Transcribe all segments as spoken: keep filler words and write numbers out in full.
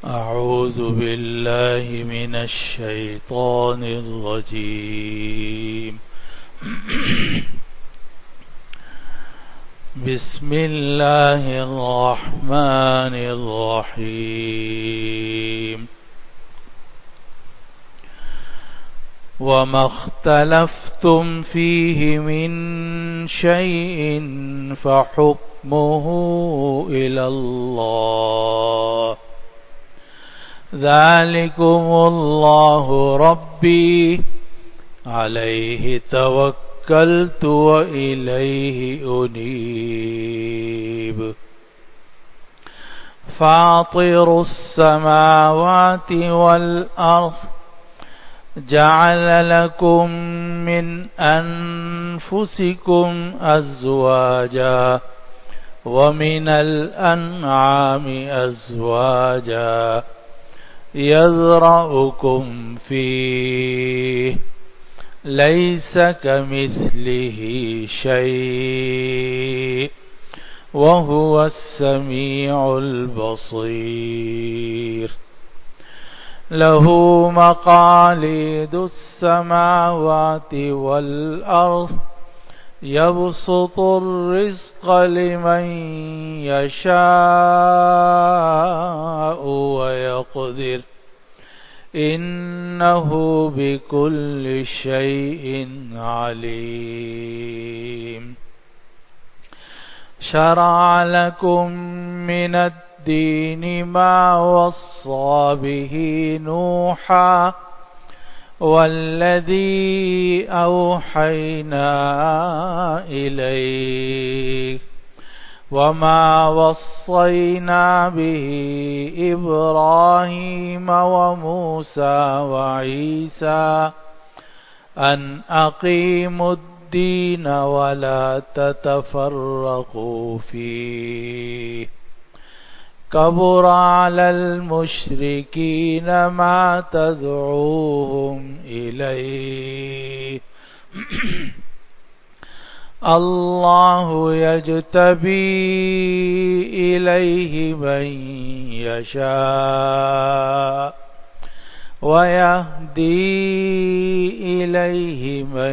أعوذ بالله من الشيطان الرجيم بسم الله الرحمن الرحيم وما اختلفتم فيه من شيء فحكمه إلى الله ذلكم الله ربي عليه توكلت وإليه أنيب فاطر السماوات والأرض جعل لكم من أنفسكم أزواجا ومن الأنعام أزواجا يذرأكم فيه ليس كمثله شيء وهو السميع البصير له مقاليد السماوات والأرض يبسط الرزق لمن يشاء ويقدر إنه بكل شيء عليم شرع لكم من الدين ما وصى به نوحا والذي أوحينا إليك وما وصينا به إبراهيم وموسى وعيسى أن أقيموا الدين ولا تتفرقوا فيه كبر على المشركين ما تدعوهم إليه الله يجتبي إليه من يشاء ويهدي إليه من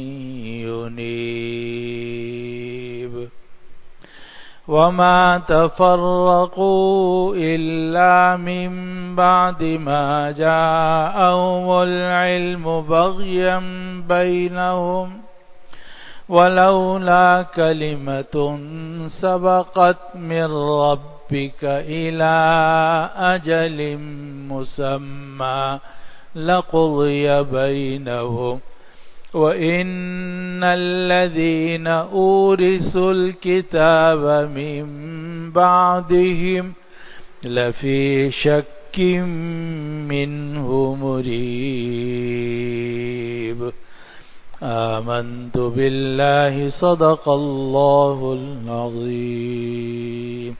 ينيب وما تفرقوا إلا من بعد ما جاءهم العلم بغيا بينهم ولولا كلمة سبقت من ربك إلى أجل مسمى لقضي بينهم وإن الذين أورثوا الكتاب من بعدهم لفي شك منه مريب آمنت بالله صدق الله العظيم।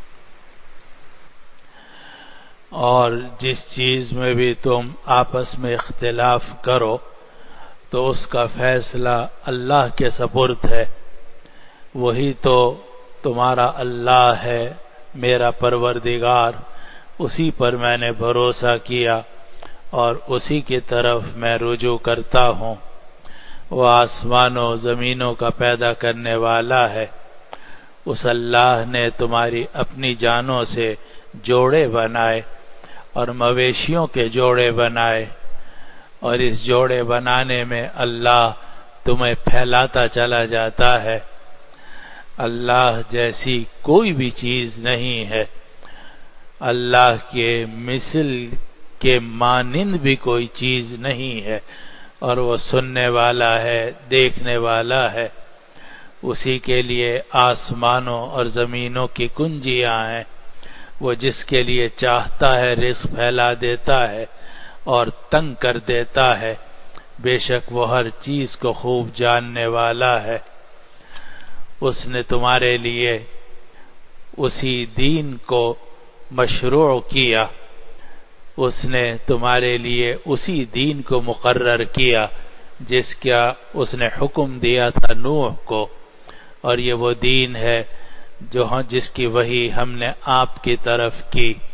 और जिस चीज में भी तुम आपस में इख्तिलाफ करो तो उसका फैसला अल्लाह के सपुर्द है। वही तो तुम्हारा अल्लाह है, मेरा परवरदिगार, उसी पर मैंने भरोसा किया और उसी की तरफ मैं रुजू करता हूँ। वह आसमानों जमीनों का पैदा करने वाला है। उस अल्लाह ने तुम्हारी अपनी जानों से जोड़े बनाए और मवेशियों के जोड़े बनाए और इस जोड़े बनाने में अल्लाह तुम्हें फैलाता चला जाता है। अल्लाह जैसी कोई भी चीज नहीं है। अल्लाह के मिसल के मानिंद भी कोई चीज नहीं है और वो सुनने वाला है, देखने वाला है। उसी के लिए आसमानों और जमीनों की कुंजियां हैं। वो जिसके लिए चाहता है रिज़्क़ फैला देता है और तंग कर देता है। बेशक वो हर चीज को खूब जानने वाला है। उसने तुम्हारे लिए उसी दीन को मशरू किया। उसने तुम्हारे लिए उसी दीन को मुकर्रर किया जिसका उसने हुक्म दिया था नूह को, और ये वो दीन है जो जिसकी वही हमने आपकी तरफ की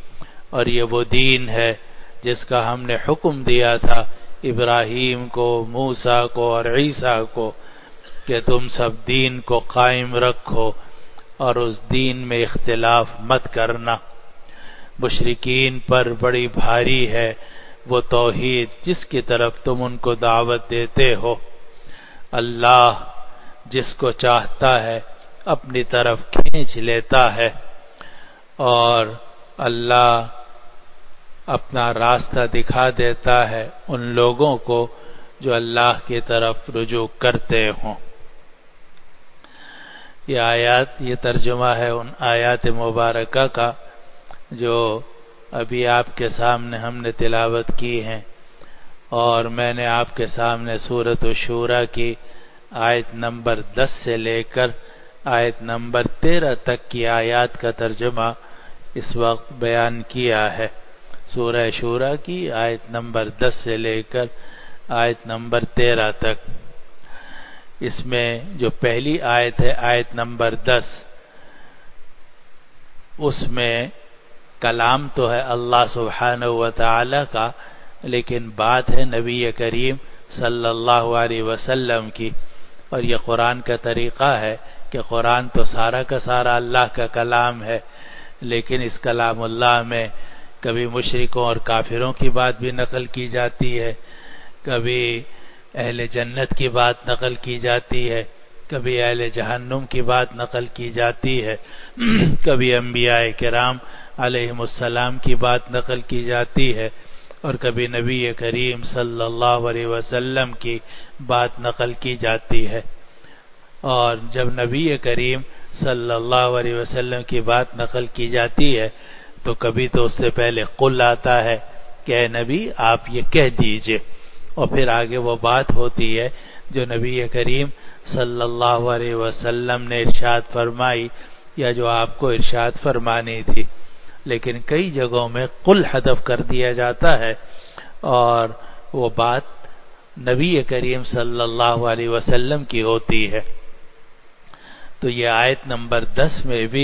اور یہ وہ دین ہے جس کا ہم نے حکم دیا تھا ابراہیم کو، موسیٰ کو اور عیسیٰ کو کہ تم سب دین کو قائم رکھو اور اس دین میں اختلاف مت کرنا۔ مشرکین پر بڑی بھاری ہے وہ توحید جس کی طرف تم ان کو دعوت دیتے ہو۔ اللہ جس کو چاہتا ہے اپنی طرف کھینچ لیتا ہے، اور اللہ اپنا راستہ دکھا دیتا ہے ان لوگوں کو جو اللہ کی طرف رجوع کرتے ہوں۔ یہ آیات، یہ ترجمہ ہے ان آیات مبارکہ کا جو ابھی آپ کے سامنے ہم نے تلاوت کی ہیں، اور میں نے آپ کے سامنے سورۃ الشورى کی آیت نمبر دس سے لے کر آیت نمبر تیرہ تک کی آیات کا ترجمہ اس وقت بیان کیا ہے۔ سورہ شورى کی آیت نمبر دس سے لے کر آیت نمبر تیرہ تک۔ اس میں جو پہلی آیت ہے آیت نمبر دس، اس میں کلام تو ہے اللہ سبحانہ و تعالی کا، لیکن بات ہے نبی کریم صلی اللہ علیہ وسلم کی، اور یہ قرآن کا طریقہ ہے کہ قرآن تو سارا کا سارا اللہ کا کلام ہے، لیکن اس کلام اللہ میں کبھی مشرکوں اور کافروں کی بات بھی نقل کی جاتی ہے، کبھی اہل جنت کی بات نقل کی جاتی ہے، کبھی اہل جہنم کی بات نقل کی جاتی ہے، کبھی انبیاء کرام علیہم السلام کی بات نقل کی جاتی ہے، اور کبھی نبی کریم صلی اللہ علیہ وسلم کی بات نقل کی جاتی ہے۔ اور جب نبی کریم صلی اللہ علیہ وسلم کی بات نقل کی جاتی ہے تو کبھی تو اس سے پہلے قل آتا ہے کہ اے نبی آپ یہ کہہ دیجئے، اور پھر آگے وہ بات ہوتی ہے جو نبی کریم صلی اللہ علیہ وسلم نے ارشاد فرمائی یا جو آپ کو ارشاد فرمانی تھی، لیکن کئی جگہوں میں قل حذف کر دیا جاتا ہے اور وہ بات نبی کریم صلی اللہ علیہ وسلم کی ہوتی ہے۔ تو یہ آیت نمبر دس میں بھی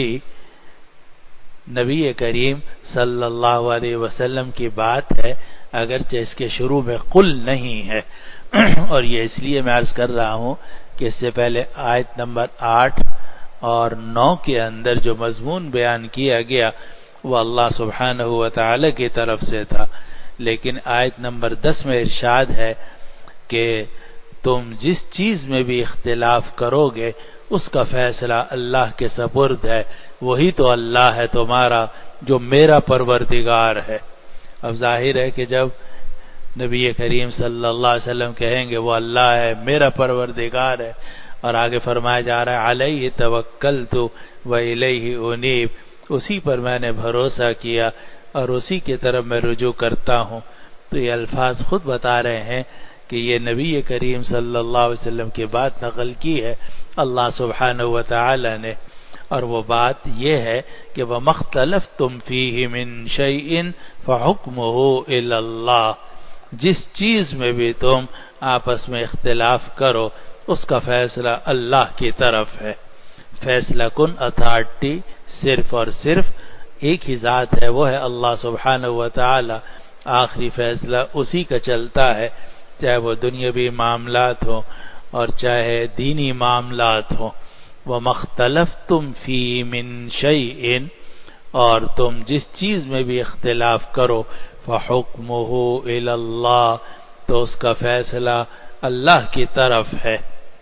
نبی کریم صلی اللہ علیہ وسلم کی بات ہے، اگرچہ اس کے شروع میں قل نہیں ہے، اور یہ اس لیے میں عرض کر رہا ہوں کہ اس سے پہلے آیت نمبر آٹھ اور نو کے اندر جو مضمون بیان کیا گیا وہ اللہ سبحانہ و تعالی کی طرف سے تھا، لیکن آیت نمبر دس میں ارشاد ہے کہ تم جس چیز میں بھی اختلاف کرو گے اس کا فیصلہ اللہ کے سپرد ہے، وہی تو اللہ ہے تمہارا جو میرا پروردگار ہے۔ اب ظاہر ہے کہ جب نبی کریم صلی اللہ علیہ وسلم کہیں گے وہ اللہ ہے، میرا پروردگار ہے، اور آگے فرمایا جا رہا ہے علیہ توکلت و الیہ انیب، اسی پر میں نے بھروسہ کیا اور اسی کی طرف میں رجوع کرتا ہوں، تو یہ الفاظ خود بتا رہے ہیں کہ یہ نبی کریم صلی اللہ علیہ وسلم کی بات نقل کی ہے اللہ سبحانہ و تعالی نے، اور وہ بات یہ ہے کہ وَمَا اخْتَلَفْتُمْ فِيهِ مِنْ شَيْءٍ فَحُكْمُهُ إِلَى اللَّهِ، جس چیز میں بھی تم آپس میں اختلاف کرو اس کا فیصلہ اللہ کی طرف ہے۔ فیصلہ کن اتھارٹی صرف اور صرف ایک ہی ذات ہے، وہ ہے اللہ سبحانہ و تعالی، آخری فیصلہ اسی کا چلتا ہے، چاہے وہ دنیاوی معاملات ہوں اور چاہے دینی معاملات ہوں۔ وَمَا اخْتَلَفْتُمْ فِيهِ مِنْ شَيْءٍ، اور تم جس چیز میں بھی اختلاف کرو فَحُكْمُهُ إِلَى اللَّهِ، تو اس کا فیصلہ اللہ کی طرف ہے۔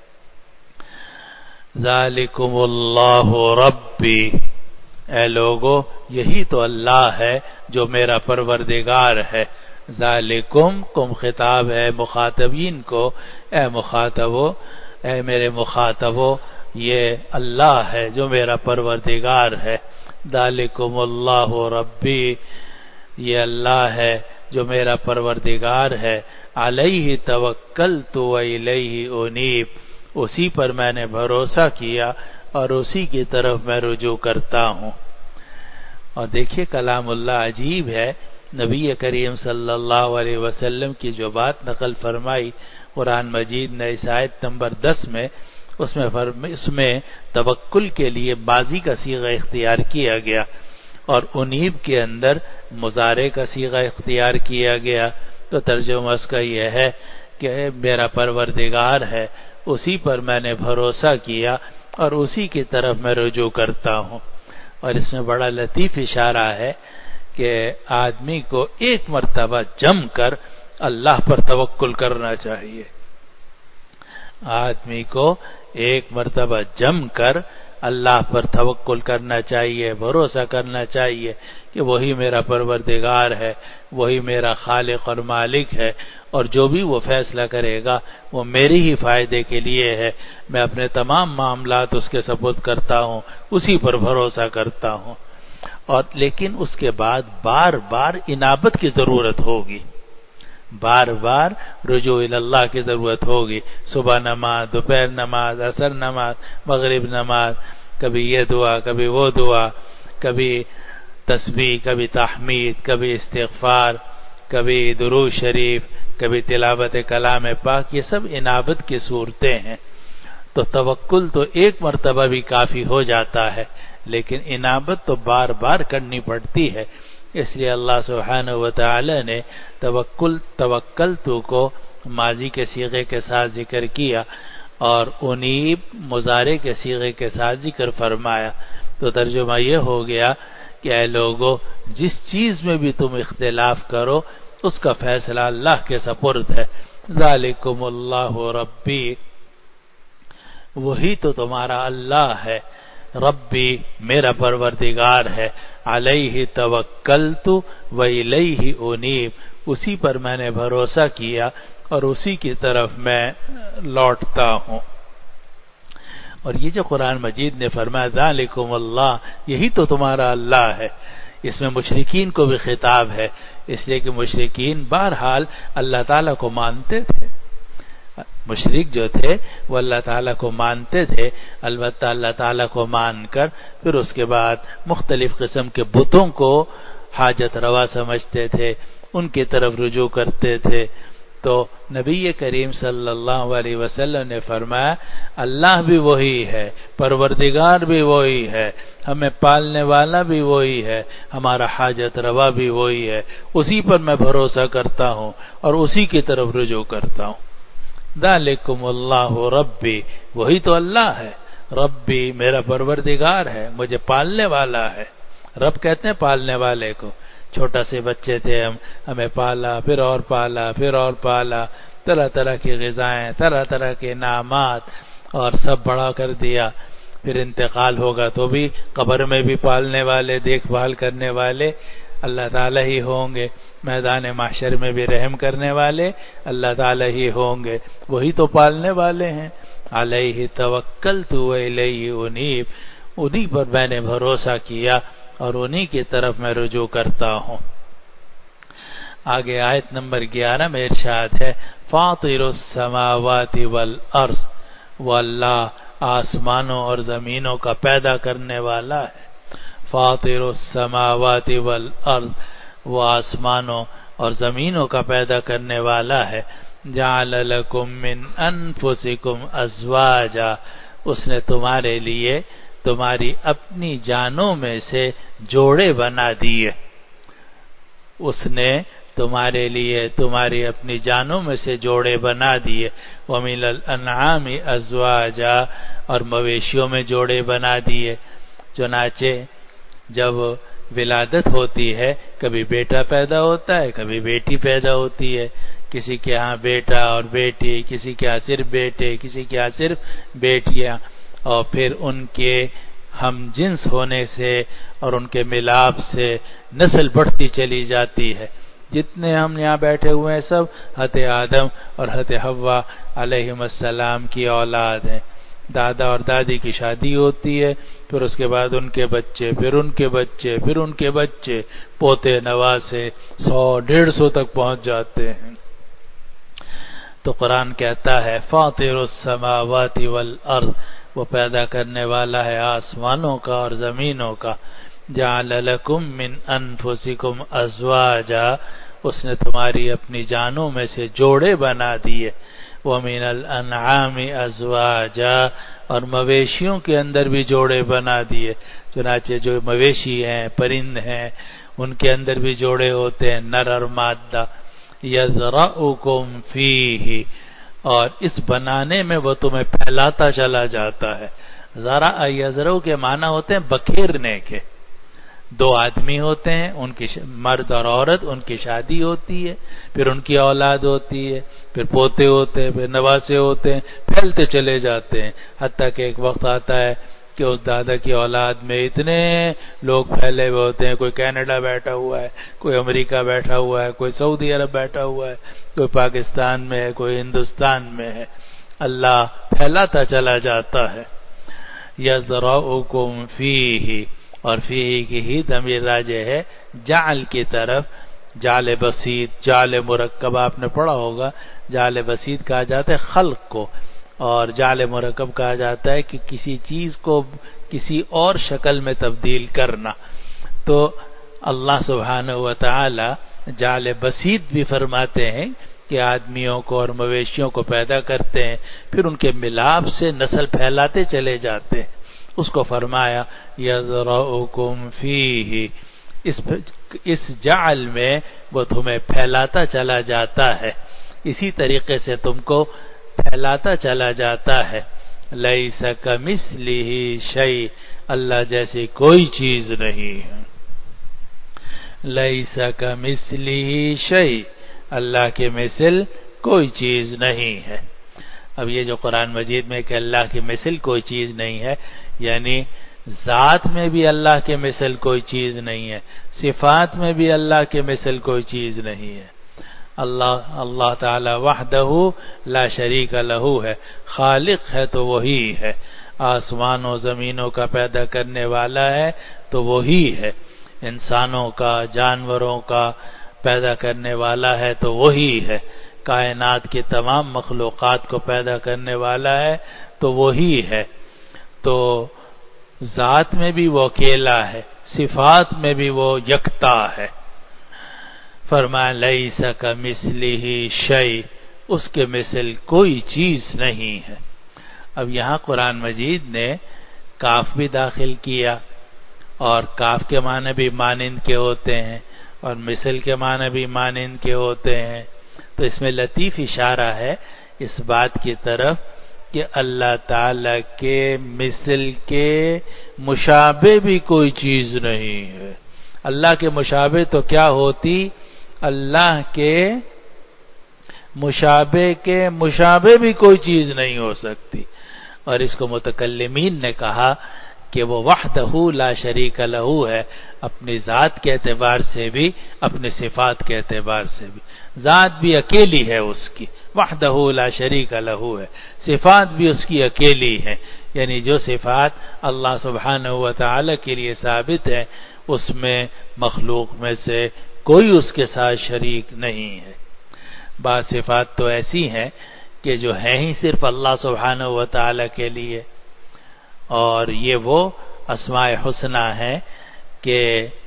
ذَلِكُمُ اللَّهُ رَبِّي، اے لوگو یہی تو اللہ ہے جو میرا پروردگار ہے۔ ذالکم کم خطاب ہے مخاطبین کو، اے مخاطبو، اے میرے مخاطبو، یہ اللہ ہے جو میرا پروردگار ہے۔ ذالکم اللہ ربی، یہ اللہ ہے جو میرا پروردگار ہے۔ علیہ توکلت و الیہ انیب، اسی پر میں نے بھروسہ کیا اور اسی کی طرف میں رجوع کرتا ہوں۔ اور دیکھیے کلام اللہ عجیب ہے، نبی کریم صلی اللہ علیہ وسلم کی جو بات نقل فرمائی قرآن مجید نے اس آیت نمبر دس میں، اس میں اس میں توکل کے لیے ماضی کا صیغہ اختیار کیا گیا، اور انیب کے اندر مضارع کا صیغہ اختیار کیا گیا، تو ترجمہ اس کا یہ ہے کہ میرا پروردگار ہے، اسی پر میں نے بھروسہ کیا اور اسی کی طرف میں رجوع کرتا ہوں۔ اور اس میں بڑا لطیف اشارہ ہے کہ آدمی کو ایک مرتبہ جم کر اللہ پر توکل کرنا چاہیے، آدمی کو ایک مرتبہ جم کر اللہ پر توکل کرنا چاہیے، بھروسہ کرنا چاہیے کہ وہی میرا پروردگار ہے، وہی میرا خالق اور مالک ہے، اور جو بھی وہ فیصلہ کرے گا وہ میری ہی فائدے کے لیے ہے، میں اپنے تمام معاملات اس کے سپرد کرتا ہوں، اسی پر بھروسہ کرتا ہوں۔ اور لیکن اس کے بعد بار بار انابت کی ضرورت ہوگی، بار بار رجوع اللہ کی ضرورت ہوگی، صبح نماز، دوپہر نماز، عصر نماز، مغرب نماز، کبھی یہ دعا، کبھی وہ دعا، کبھی تسبیح، کبھی تحمید، کبھی استغفار، کبھی درود شریف، کبھی تلاوت کلام پاک، یہ سب انابت کی صورتیں ہیں۔ تو توکل تو ایک مرتبہ بھی کافی ہو جاتا ہے، لیکن انابت تو بار بار کرنی پڑتی ہے۔ اس لیے اللہ سبحانہ و تعالی نے توکل توکلتو کو ماضی کے صیغے کے ساتھ ذکر کیا اور انیب مضارع کے صیغے کے ساتھ ذکر فرمایا، تو ترجمہ یہ ہو گیا کہ اے لوگو، جس چیز میں بھی تم اختلاف کرو اس کا فیصلہ اللہ کے سپرد ہے۔ ذالکم اللہ ربی، وہی تو تمہارا اللہ ہے، ربی میرا پروردگار ہے، علیہ توکلت و الیہ انیب، اسی پر میں نے بھروسہ کیا اور اسی کی طرف میں لوٹتا ہوں۔ اور یہ جو قرآن مجید نے فرمایا ذالکم اللہ، یہی تو تمہارا اللہ ہے، اس میں مشرکین کو بھی خطاب ہے، اس لیے کہ مشرکین بہرحال اللہ تعالیٰ کو مانتے تھے، مشرک جو تھے وہ اللہ تعالیٰ کو مانتے تھے، البتہ اللہ تعالیٰ کو مان کر پھر اس کے بعد مختلف قسم کے بتوں کو حاجت روا سمجھتے تھے، ان کی طرف رجوع کرتے تھے۔ تو نبی کریم صلی اللہ علیہ وسلم نے فرمایا اللہ بھی وہی ہے، پروردگار بھی وہی ہے، ہمیں پالنے والا بھی وہی ہے، ہمارا حاجت روا بھی وہی ہے، اسی پر میں بھروسہ کرتا ہوں اور اسی کی طرف رجوع کرتا ہوں۔ ذالکم اللہ ربی، وہی تو اللہ ہے، ربی میرا پروردگار ہے، مجھے پالنے والا ہے۔ رب کہتے ہیں پالنے والے کو، چھوٹا سے بچے تھے ہم، ہمیں پالا، پھر اور پالا، پھر اور پالا، طرح طرح کی غذائیں، طرح طرح کے انعامات، اور سب بڑا کر دیا، پھر انتقال ہوگا تو بھی قبر میں بھی پالنے والے، دیکھ بھال کرنے والے اللہ تعالیٰ ہی ہوں گے، میدان محشر میں بھی رحم کرنے والے اللہ تعالیٰ ہی ہوں گے، وہی تو پالنے والے ہیں۔ علیہ توکلت و الیہ انیب، انہی پر میں نے بھروسہ کیا اور انہی کی طرف میں رجوع کرتا ہوں۔ آگے آیت نمبر گیارہ میں ارشاد ہے فاطر السماوات والارض، وہ اللہ آسمانوں اور زمینوں کا پیدا کرنے والا ہے۔ فاطر السماوات والارض، وہ آسمانوں اور زمینوں کا پیدا کرنے والا ہے۔ جعل لکم من انفسکم ازواجا، اس نے تمہارے لیے تمہاری اپنی جانوں میں سے جوڑے بنا دیے، اس نے تمہارے لیے تمہاری اپنی جانوں میں سے جوڑے بنا دیے۔ ومن الانعام ازواجا، اور مویشیوں میں جوڑے بنا دیے۔ چنانچہ جب ولادت ہوتی ہے کبھی بیٹا پیدا ہوتا ہے، کبھی بیٹی پیدا ہوتی ہے، کسی کے ہاں بیٹا اور بیٹی، کسی کے ہاں صرف بیٹے، کسی کے ہاں صرف بیٹیاں، اور پھر ان کے ہم جنس ہونے سے اور ان کے ملاپ سے نسل بڑھتی چلی جاتی ہے۔ جتنے ہم یہاں بیٹھے ہوئے ہیں سب حضرت آدم اور حضرت حوا علیہم السلام کی اولاد ہیں۔ دادا اور دادی کی شادی ہوتی ہے، پھر اس کے بعد ان کے بچے، پھر ان کے بچے، پھر ان کے بچے، پوتے نواسے سو ڈیڑھ سو تک پہنچ جاتے ہیں۔ تو قرآن کہتا ہے فاطر السماوات والارض، وہ پیدا کرنے والا ہے آسمانوں کا اور زمینوں کا۔ جعل لکم من انفسکم ازواجا، اس نے تمہاری اپنی جانوں میں سے جوڑے بنا دیے۔ ومن الانعام ازواجا، اور مویشیوں کے اندر بھی جوڑے بنا دیے. چنانچہ جو مویشی ہیں، پرند ہیں، ان کے اندر بھی جوڑے ہوتے ہیں، نر اور مادہ. یذرؤکم فیہ، اور اس بنانے میں وہ تمہیں پھیلاتا چلا جاتا ہے. ذرا یذرؤ کے معنی ہوتے ہیں بکھیرنے کے. دو آدمی ہوتے ہیں، ان کی مرد اور عورت، ان کی شادی ہوتی ہے، پھر ان کی اولاد ہوتی ہے، پھر پوتے ہوتے ہیں، پھر نواسے ہوتے ہیں، پھیلتے چلے جاتے ہیں، حتیٰ کہ ایک وقت آتا ہے کہ اس دادا کی اولاد میں اتنے لوگ پھیلے ہوئے ہوتے ہیں. کوئی کینیڈا بیٹھا ہوا ہے، کوئی امریکہ بیٹھا ہوا ہے، کوئی سعودی عرب بیٹھا ہوا ہے، کوئی پاکستان میں ہے، کوئی ہندوستان میں ہے. اللہ پھیلاتا چلا جاتا ہے. یذرؤکم فیہ، اور فیہ کی ہی ضمیر راجع ہے جعل کی طرف. جعل بسیط، جعل مرکب آپ نے پڑھا ہوگا. جعل بسیط کہا جاتا ہے خلق کو، اور جعل مرکب کہا جاتا ہے کہ کسی چیز کو کسی اور شکل میں تبدیل کرنا. تو اللہ سبحانہ و تعالی جعل بسیط بھی فرماتے ہیں کہ آدمیوں کو اور مویشیوں کو پیدا کرتے ہیں، پھر ان کے ملاپ سے نسل پھیلاتے چلے جاتے ہیں. اس کو فرمایا یذرؤکم فیہ، اس اس جعل میں وہ تمہیں پھیلاتا چلا جاتا ہے، اسی طریقے سے تم کو پھیلاتا چلا جاتا ہے. لیس کمثلہ شیء، اللہ جیسی کوئی چیز نہیں ہے. لیس کمثلہ شیء، اللہ کے مثل کوئی چیز نہیں ہے. اب یہ جو قرآن مجید میں کہ اللہ کی مثل کوئی چیز نہیں ہے، یعنی ذات میں بھی اللہ کے مثل کوئی چیز نہیں ہے، صفات میں بھی اللہ کے مثل کوئی چیز نہیں ہے. اللہ اللہ تعالی وحدہ لا شریک لہ ہے، خالق ہے تو وہی ہے، آسمان و زمینوں کا پیدا کرنے والا ہے تو وہی ہے، انسانوں کا، جانوروں کا پیدا کرنے والا ہے تو وہی ہے، کائنات کی تمام مخلوقات کو پیدا کرنے والا ہے تو وہی ہے. تو ذات میں بھی وہ اکیلا ہے، صفات میں بھی وہ یکتا ہے. فرمایا لیس کمثلہ شیء، اس کے مثل کوئی چیز نہیں ہے. اب یہاں قرآن مجید نے کاف بھی داخل کیا، اور کاف کے معنی بھی مانند کے ہوتے ہیں اور مثل کے معنی بھی مانند کے ہوتے ہیں. تو اس میں لطیف اشارہ ہے اس بات کی طرف کہ اللہ تعالی کے مثل کے مشابہ بھی کوئی چیز نہیں ہے. اللہ کے مشابہ تو کیا ہوتی؟ اللہ کے مشابہ کے مشابہ بھی کوئی چیز نہیں ہو سکتی. اور اس کو متکلمین نے کہا کہ وہ وحدہ لا شریک لہ ہے، اپنی ذات کے اعتبار سے بھی، اپنے صفات کے اعتبار سے بھی. ذات بھی اکیلی ہے اس کی، وحدہ لا شریک لہ ہے، صفات بھی اس کی اکیلی ہیں. یعنی جو صفات اللہ سبحانہ و تعالی کے لیے ثابت ہے، اس میں مخلوق میں سے کوئی اس کے ساتھ شریک نہیں ہے. بعض صفات تو ایسی ہیں کہ جو ہیں ہی صرف اللہ سبحانہ و تعالی کے لیے، اور یہ وہ اسماء حسنی ہیں کہ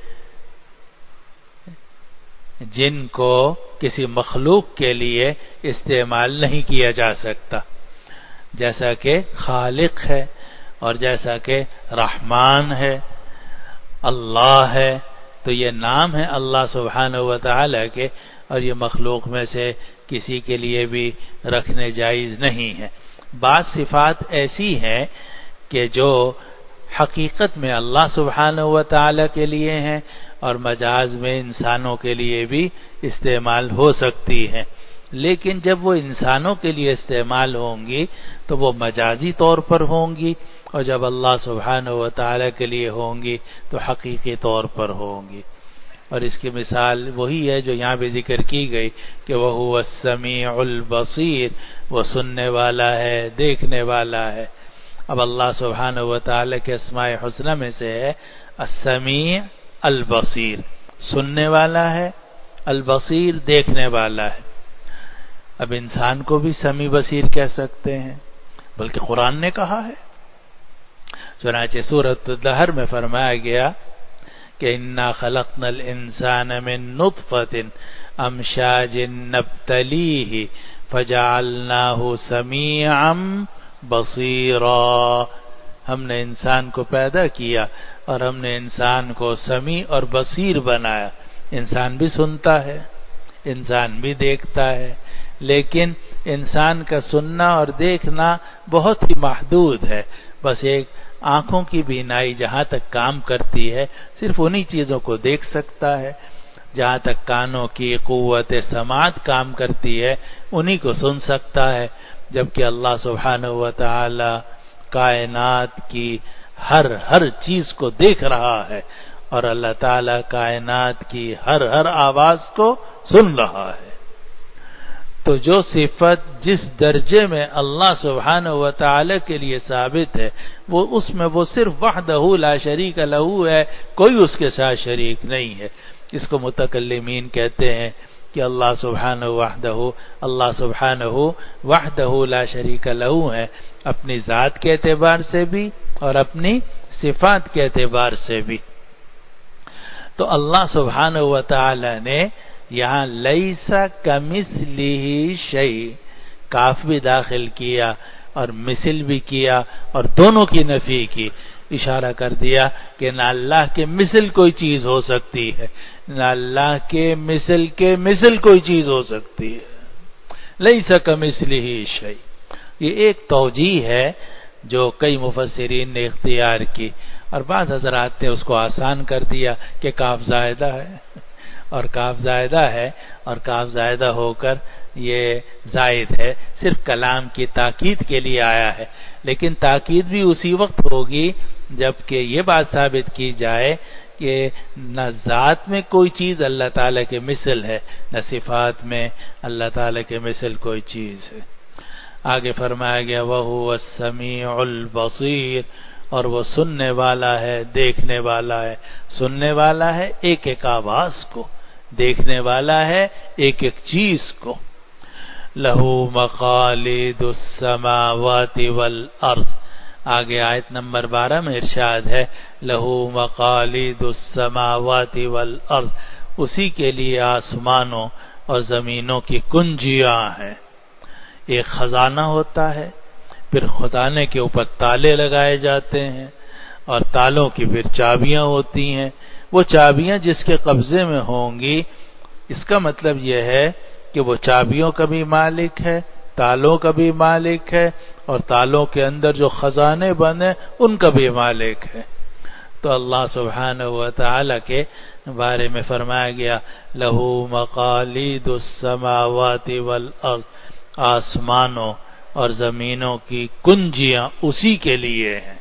جن کو کسی مخلوق کے لیے استعمال نہیں کیا جا سکتا، جیسا کہ خالق ہے، اور جیسا کہ رحمان ہے، اللہ ہے. تو یہ نام ہے اللہ سبحانہ و تعالی کے، اور یہ مخلوق میں سے کسی کے لیے بھی رکھنے جائز نہیں ہے. بعض صفات ایسی ہیں کہ جو حقیقت میں اللہ سبحانہ و تعالی کے لیے ہیں اور مجاز میں انسانوں کے لیے بھی استعمال ہو سکتی ہیں، لیکن جب وہ انسانوں کے لیے استعمال ہوں گی تو وہ مجازی طور پر ہوں گی، اور جب اللہ سبحانہ و تعالی کے لیے ہوں گی تو حقیقی طور پر ہوں گی. اور اس کی مثال وہی ہے جو یہاں بھی ذکر کی گئی کہ وہ هو السمیع البصیر، وہ سننے والا ہے، دیکھنے والا ہے. اب اللہ سبحانہ و تعالی کے اسماء حسنی میں سے ہے السمیع البصیر، سننے والا ہے، البصیر دیکھنے والا ہے. اب انسان کو بھی سمیع بصیر کہہ سکتے ہیں، بلکہ قرآن نے کہا ہے. چنانچہ سورۃ الدہر میں فرمایا گیا کہ انا خلقنا الانسان من نطفۃ امشاج نبتلیہ فجعلناہ سمیعا بصیرا، ہم نے انسان کو پیدا کیا اور ہم نے انسان کو سمیع اور بصیر بنایا۔ انسان بھی سنتا ہے، انسان بھی دیکھتا ہے، لیکن انسان کا سننا اور دیکھنا بہت ہی محدود ہے۔ بس ایک آنکھوں کی بینائی جہاں تک کام کرتی ہے صرف انہی چیزوں کو دیکھ سکتا ہے، جہاں تک کانوں کی قوت سماعت کام کرتی ہے انہی کو سن سکتا ہے، جبکہ اللہ سبحانہ و تعالی کائنات کی ہر ہر چیز کو دیکھ رہا ہے، اور اللہ تعالی کائنات کی ہر ہر آواز کو سن رہا ہے۔ تو جو صفت جس درجے میں اللہ سبحانہ و تعالی کے لیے ثابت ہے، وہ اس میں وہ صرف وحدہ لا شریک لہ ہے، کوئی اس کے ساتھ شریک نہیں ہے۔ اس کو متکلمین کہتے ہیں کہ اللہ سبحانہ وحدہ اللہ سبحانہ وحدہ لا شریک لہ ہے، اپنی ذات کے اعتبار سے بھی اور اپنی صفات کے اعتبار سے بھی۔ تو اللہ سبحانہ و تعالی نے یہاں لیسا کمثلہ شیء کاف بھی داخل کیا اور مثل بھی کیا اور دونوں کی نفی کی، اشارہ کر دیا کہ نہ اللہ کے مثل کوئی چیز ہو سکتی ہے، نہ اللہ کے مثل کے مثل کوئی چیز ہو سکتی ہے۔ لیسا کمثلہ شیء، یہ ایک توجیہ ہے جو کئی مفسرین نے اختیار کی، اور بعض حضرات نے اس کو آسان کر دیا کہ کاف زائدہ ہے، اور کاف زائدہ ہے اور کاف زائدہ ہو کر یہ زائد ہے، صرف کلام کی تاکید کے لیے آیا ہے، لیکن تاکید بھی اسی وقت ہوگی جبکہ یہ بات ثابت کی جائے کہ نہ ذات میں کوئی چیز اللہ تعالیٰ کے مثل ہے، نہ صفات میں اللہ تعالیٰ کے مثل کوئی چیز ہے۔ آگے فرمایا گیا وَهُوَ السَّمِيعُ الْبَصِيرُ، اور وہ سننے والا ہے، دیکھنے والا ہے۔ سننے والا ہے ایک ایک آواز کو، دیکھنے والا ہے ایک ایک چیز کو۔ لَهُ مَقَالِيدُ السَّمَاوَاتِ وَالْأَرْضِ، آگے آیت نمبر بارہ میں ارشاد ہے لَهُ مَقَالِيدُ السَّمَاوَاتِ وَالْأَرْضِ، اسی کے لیے آسمانوں اور زمینوں کی کنجیاں ہیں۔ ایک خزانہ ہوتا ہے، پھر خزانے کے اوپر تالے لگائے جاتے ہیں، اور تالوں کی پھر چابیاں ہوتی ہیں۔ وہ چابیاں جس کے قبضے میں ہوں گی، اس کا مطلب یہ ہے کہ وہ چابیوں کا بھی مالک ہے، تالوں کا بھی مالک ہے، اور تالوں کے اندر جو خزانے بنے ان کا بھی مالک ہے۔ تو اللہ سبحانہ و تعالی کے بارے میں فرمایا گیا لَهُ مَقَالِيدُ السَّمَاوَاتِ وَالْأَرْضِ، آسمانوں اور زمینوں کی کنجیاں اسی کے لیے ہیں،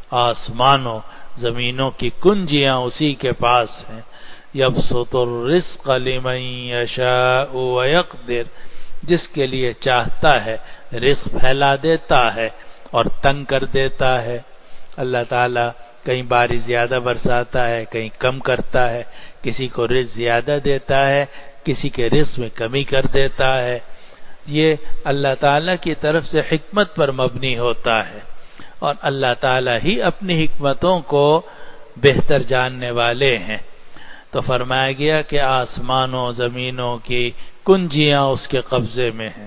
آسمانوں زمینوں کی کنجیاں اسی کے پاس ہیں۔ یبسط الرزق لمن یشاء ویقدر، جس کے لیے چاہتا ہے رزق پھیلا دیتا ہے اور تنگ کر دیتا ہے۔ اللہ تعالیٰ کہیں بارش زیادہ برساتا ہے، کہیں کم کرتا ہے، کسی کو رزق زیادہ دیتا ہے، کسی کے رزق میں کمی کر دیتا ہے۔ یہ اللہ تعالیٰ کی طرف سے حکمت پر مبنی ہوتا ہے، اور اللہ تعالیٰ ہی اپنی حکمتوں کو بہتر جاننے والے ہیں۔ تو فرمایا گیا کہ آسمانوں زمینوں کی کنجیاں اس کے قبضے میں ہیں،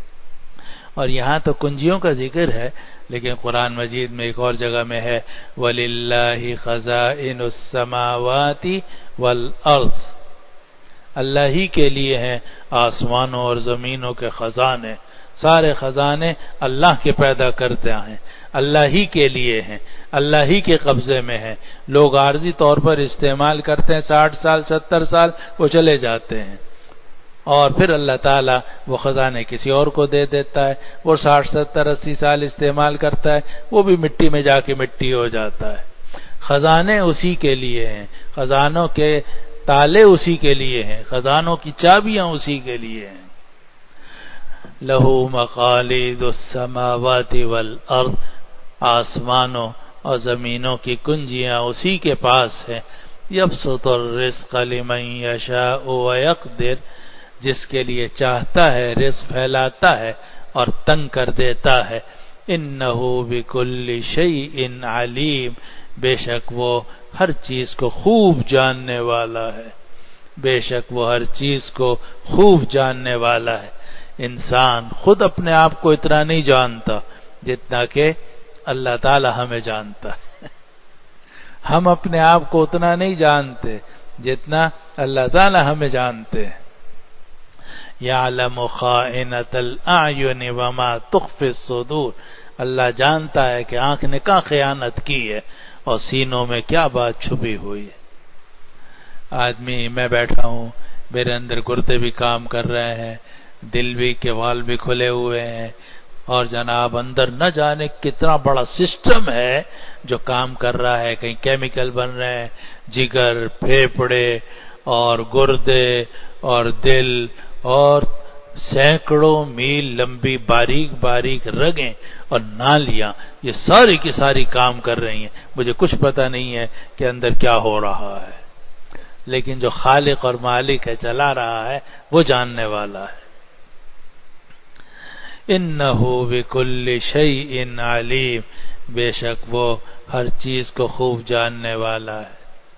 اور یہاں تو کنجیوں کا ذکر ہے، لیکن قرآن مجید میں ایک اور جگہ میں ہے وَلِلَّهِ خَزَائِنُ السَّمَاوَاتِ وَالْأَرْضِ، اللہ ہی کے لیے ہیں آسمانوں اور زمینوں کے خزانے، سارے خزانے اللہ کے پیدا کرتے ہیں، اللہ ہی کے لیے ہیں، اللہ ہی کے قبضے میں ہیں۔ لوگ عارضی طور پر استعمال کرتے ہیں، ساٹھ سال ستر سال وہ چلے جاتے ہیں، اور پھر اللہ تعالیٰ وہ خزانے کسی اور کو دے دیتا ہے، وہ ساٹھ ستر اسی سال استعمال کرتا ہے، وہ بھی مٹی میں جا کے مٹی ہو جاتا ہے۔ خزانے اسی کے لیے ہیں، خزانوں کے تالے اسی کے لیے ہیں، خزانوں کی چابیاں اسی کے لیے ہیں۔ لَهُ مَقَالِيدُ السَّمَاوَاتِ وَالْأَرْضِ، آسمانوں اور زمینوں کی کنجیاں اسی کے پاس ہیں۔ یبسط الرزق لمن یشاء ویقدر، جس کے لیے چاہتا ہے رزق پھیلاتا ہے اور تنگ کر دیتا ہے۔ انہ بکل شیء علیم، بے شک وہ ہر چیز کو خوب جاننے والا ہے، بے شک وہ ہر چیز کو خوب جاننے والا ہے۔ انسان خود اپنے آپ کو اتنا نہیں جانتا، جتنا کہ اللہ تعالی ہمیں جانتا ہے۔ ہم اپنے آپ کو اتنا نہیں جانتے جتنا اللہ تعالی ہمیں جانتے ہیں۔ یعلم خائنۃ الاعین وما تخفی الصدور، اللہ جانتا ہے کہ آنکھ نے کیا خیانت کی ہے اور سینوں میں کیا بات چھپی ہوئی ہے۔ آدمی، میں بیٹھا ہوں، میرے اندر گردے بھی کام کر رہے ہیں، دل بھی کے وال بھی کھلے ہوئے ہیں، اور جناب اندر نہ جانے کتنا بڑا سسٹم ہے جو کام کر رہا ہے، کہیں کیمیکل بن رہے ہیں، جگر، پھیپھڑے اور گردے اور دل اور سینکڑوں میل لمبی باریک باریک رگیں اور نالیاں، یہ ساری کی ساری کام کر رہی ہیں۔ مجھے کچھ پتہ نہیں ہے کہ اندر کیا ہو رہا ہے، لیکن جو خالق اور مالک ہے، چلا رہا ہے، وہ جاننے والا ہے۔ انہ بکل شیء علیم، بے شک وہ ہر چیز کو خوب جاننے والا ہے۔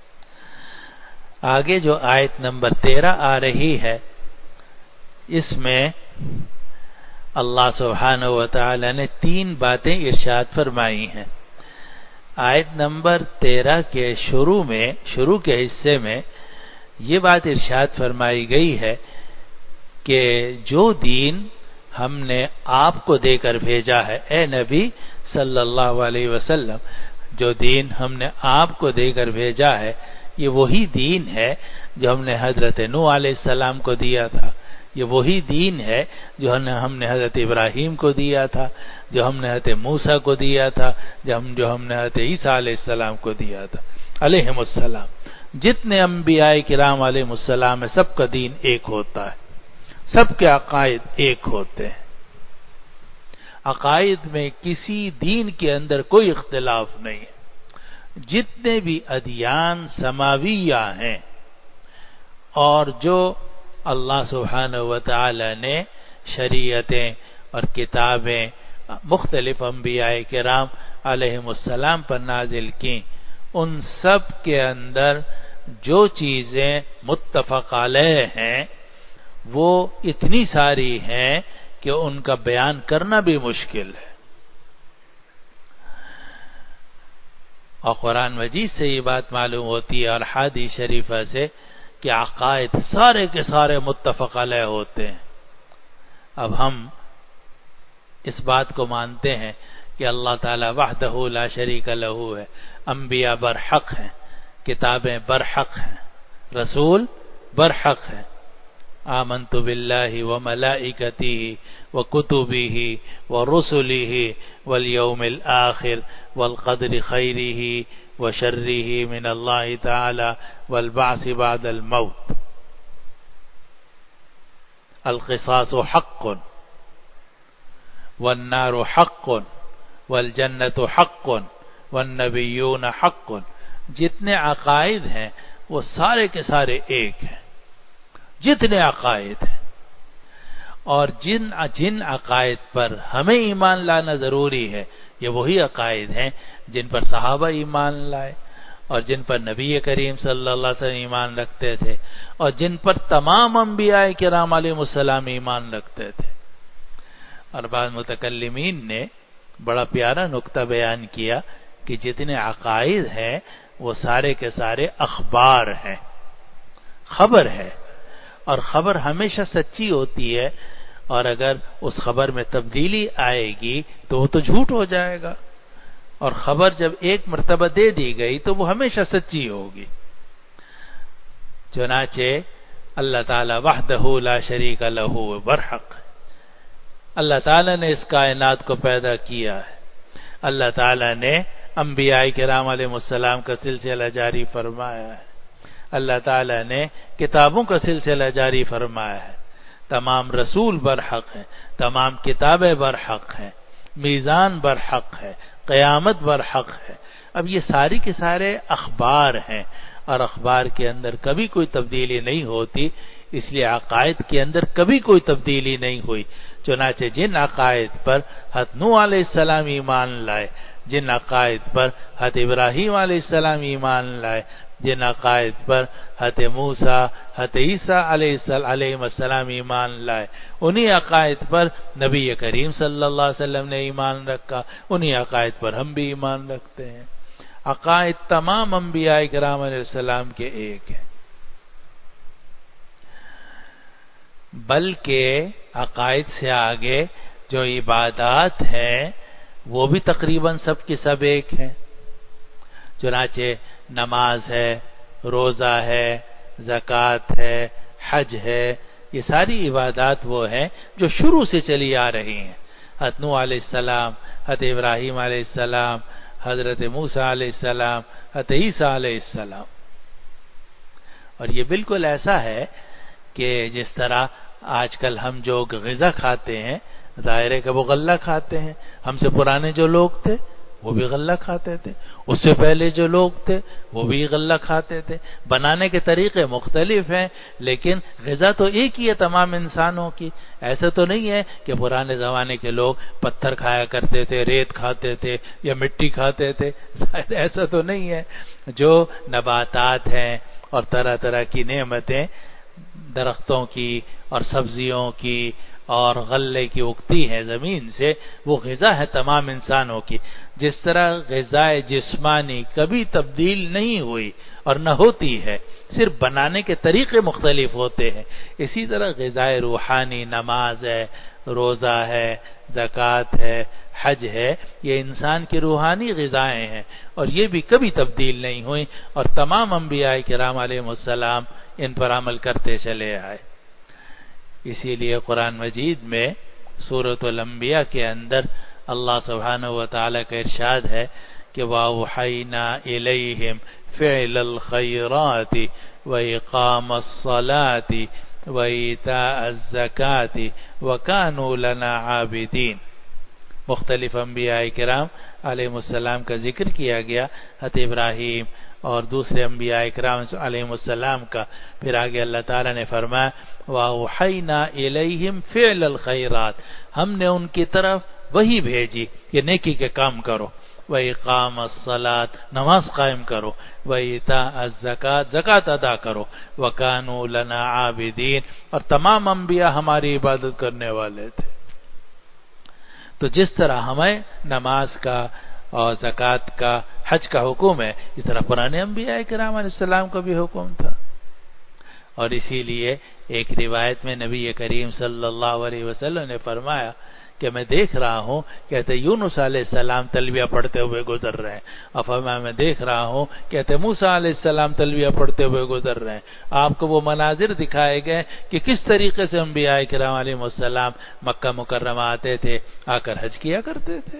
آگے جو آیت نمبر تیرہ آ رہی ہے، اس میں اللہ سبحانہ و تعالی نے تین باتیں ارشاد فرمائی ہیں۔ آیت نمبر تیرہ کے شروع میں شروع کے حصے میں یہ بات ارشاد فرمائی گئی ہے کہ جو دین ہم نے آپ کو دے کر بھیجا ہے، اے نبی صلی اللہ علیہ وسلم، جو دین ہم نے آپ کو دے کر بھیجا ہے، یہ وہی دین ہے جو ہم نے حضرت نوح علیہ السلام کو دیا تھا، یہ وہی دین ہے جو ہم نے ہم نے حضرت ابراہیم کو دیا تھا، جو ہم نے حضرت موسیٰ کو دیا تھا، جو ہم جو ہم نے حضرت عیسیٰ علیہ السلام کو دیا تھا علیہم السلام۔ جتنے انبیاء کرام علیہم السلام ہے، سب کا دین ایک ہوتا ہے، سب کے عقائد ایک ہوتے ہیں، عقائد میں کسی دین کے اندر کوئی اختلاف نہیں ہے۔ جتنے بھی ادیان سماویہ ہیں اور جو اللہ سبحانہ و تعالی نے شریعتیں اور کتابیں مختلف انبیاء کرام علیہم السلام پر نازل کی، ان سب کے اندر جو چیزیں متفق علیہ ہیں وہ اتنی ساری ہیں کہ ان کا بیان کرنا بھی مشکل ہے، اور قرآن مجید سے یہ بات معلوم ہوتی ہے اور حدیث شریفہ سے کہ عقائد سارے کے سارے متفق علیہ ہوتے ہیں۔ اب ہم اس بات کو مانتے ہیں کہ اللہ تعالی وحدہ لا شریک لہ ہے، انبیاء برحق ہیں، کتابیں برحق ہیں، رسول برحق ہیں۔ آمنت باللہ وملائکتہ وکتبہ ورسلہ والیوم الآخر والقدر خیرہ وشرہ من اللہ تعالی والبعث بعد الموت۔ القصاص حق والنار حق والجنت حق والنبیون حق۔ جتنے عقائد ہیں وہ سارے کے سارے ایک ہیں، جتنے عقائد ہیں، اور جن جن عقائد پر ہمیں ایمان لانا ضروری ہے یہ وہی عقائد ہیں جن پر صحابہ ایمان لائے اور جن پر نبی کریم صلی اللہ علیہ وسلم ایمان رکھتے تھے اور جن پر تمام انبیاء کرام علیہ السلام ایمان رکھتے تھے۔ اور بعض متکلمین نے بڑا پیارا نقطہ بیان کیا کہ جتنے عقائد ہیں وہ سارے کے سارے اخبار ہیں، خبر ہے، اور خبر ہمیشہ سچی ہوتی ہے، اور اگر اس خبر میں تبدیلی آئے گی تو وہ تو جھوٹ ہو جائے گا، اور خبر جب ایک مرتبہ دے دی گئی تو وہ ہمیشہ سچی ہوگی۔ چنانچہ اللہ تعالی وحدہ لا شریک لہ برحق، اللہ تعالی نے اس کائنات کو پیدا کیا ہے، اللہ تعالی نے انبیاء کرام علیہ السلام کا سلسلہ جاری فرمایا ہے، اللہ تعالی نے کتابوں کا سلسلہ جاری فرمایا ہے، تمام رسول برحق ہیں، تمام کتابیں برحق ہیں، میزان برحق ہے، قیامت برحق ہے۔ اب یہ ساری کے سارے اخبار ہیں اور اخبار کے اندر کبھی کوئی تبدیلی نہیں ہوتی، اس لیے عقائد کے اندر کبھی کوئی تبدیلی نہیں ہوئی۔ چنانچہ جن عقائد پر حضرت نوح علیہ السلام ایمان لائے، جن عقائد پر حضرت ابراہیم علیہ السلام ایمان لائے، جن عقائد پر حضرت موسیٰ حضرت عیسیٰ علیہ السلام ایمان لائے، انہی عقائد پر نبی کریم صلی اللہ علیہ وسلم نے ایمان رکھا، انہی عقائد پر ہم بھی ایمان رکھتے ہیں۔ عقائد تمام انبیاء کرام علیہ السلام کے ایک ہیں، بلکہ عقائد سے آگے جو عبادات ہیں وہ بھی تقریباً سب کی سب ایک ہیں۔ چنانچہ نماز ہے، روزہ ہے، زکوٰۃ ہے، حج ہے، یہ ساری عبادات وہ ہیں جو شروع سے چلی آ رہی ہیں۔ حضرت نوح علیہ السلام، حضرت ابراہیم علیہ السلام، حضرت موسیٰ علیہ السلام، حضرت عیسیٰ علیہ السلام۔ اور یہ بالکل ایسا ہے کہ جس طرح آج کل ہم جو غذا کھاتے ہیں، ظاہر ہے کہ وہ غلہ کھاتے ہیں، ہم سے پرانے جو لوگ تھے وہ بھی غلہ کھاتے تھے، اس سے پہلے جو لوگ تھے وہ بھی غلہ کھاتے تھے۔ بنانے کے طریقے مختلف ہیں لیکن غذا تو ایک ہی ہے تمام انسانوں کی۔ ایسا تو نہیں ہے کہ پرانے زمانے کے لوگ پتھر کھایا کرتے تھے، ریت کھاتے تھے یا مٹی کھاتے تھے، ایسا تو نہیں ہے۔ جو نباتات ہیں اور طرح طرح کی نعمتیں درختوں کی اور سبزیوں کی اور غلے کی اگتی ہے زمین سے، وہ غذا ہے تمام انسانوں کی۔ جس طرح غذائے جسمانی کبھی تبدیل نہیں ہوئی اور نہ ہوتی ہے، صرف بنانے کے طریقے مختلف ہوتے ہیں، اسی طرح غذائے روحانی نماز ہے، روزہ ہے، زکوٰۃ ہے، حج ہے، یہ انسان کی روحانی غذائیں ہیں اور یہ بھی کبھی تبدیل نہیں ہوئی، اور تمام انبیاء کرام علیہ السلام ان پر عمل کرتے چلے آئے۔ اسی لیے قرآن مجید میں سورۃ الانبیاء کے اندر اللہ سبحانہ و تعالیٰ کا ارشاد ہے کہ وَأَوْحَيْنَا إِلَيْهِمْ فِعْلَ الْخَيْرَاتِ وَإِقَامَ الصَّلَاةِ وَإِيتَاءَ الزَّكَاةِ وَكَانُوا لَنَا عَابِدِينَ۔ مختلف انبیاء کرام علیہ السلام کا ذکر کیا گیا، حضرت ابراہیم اور دوسرے انبیاء کرام علیہ السلام کا، پھر آگے اللہ تعالیٰ نے فرمایا وَأَوْحَيْنَا إِلَيْهِمْ فِعْلَ الْخَيْرَاتِ، ہم نے ان کی طرف وہی بھیجی کہ نیکی کے کام کرو، وَإِقَامَ الصَّلَاةِ نماز قائم کرو، وَإِيتَاءَ الزَّكَاةِ زکوٰۃ ادا کرو، وَكَانُوا لَنَا عَابِدِينَ، اور تمام انبیاء ہماری عبادت کرنے والے تھے۔ تو جس طرح ہمیں نماز کا اور زکوٰۃ کا، حج کا حکم ہے، اس طرح پرانے انبیاء کرام علیہ السلام کا بھی حکم تھا۔ اور اسی لیے ایک روایت میں نبی کریم صلی اللہ علیہ وسلم نے فرمایا کہ میں دیکھ رہا ہوں، کہتے یونس علیہ السلام تلبیہ پڑھتے ہوئے گزر رہے ہیں، اور فرمایا میں دیکھ رہا ہوں، کہتے موسیٰ علیہ السلام تلبیہ پڑھتے ہوئے گزر رہے ہیں۔ آپ کو وہ مناظر دکھائے گئے کہ کس طریقے سے انبیاء کرام علیہ السلام مکہ مکرمہ آتے تھے، آ کر حج کیا کرتے تھے۔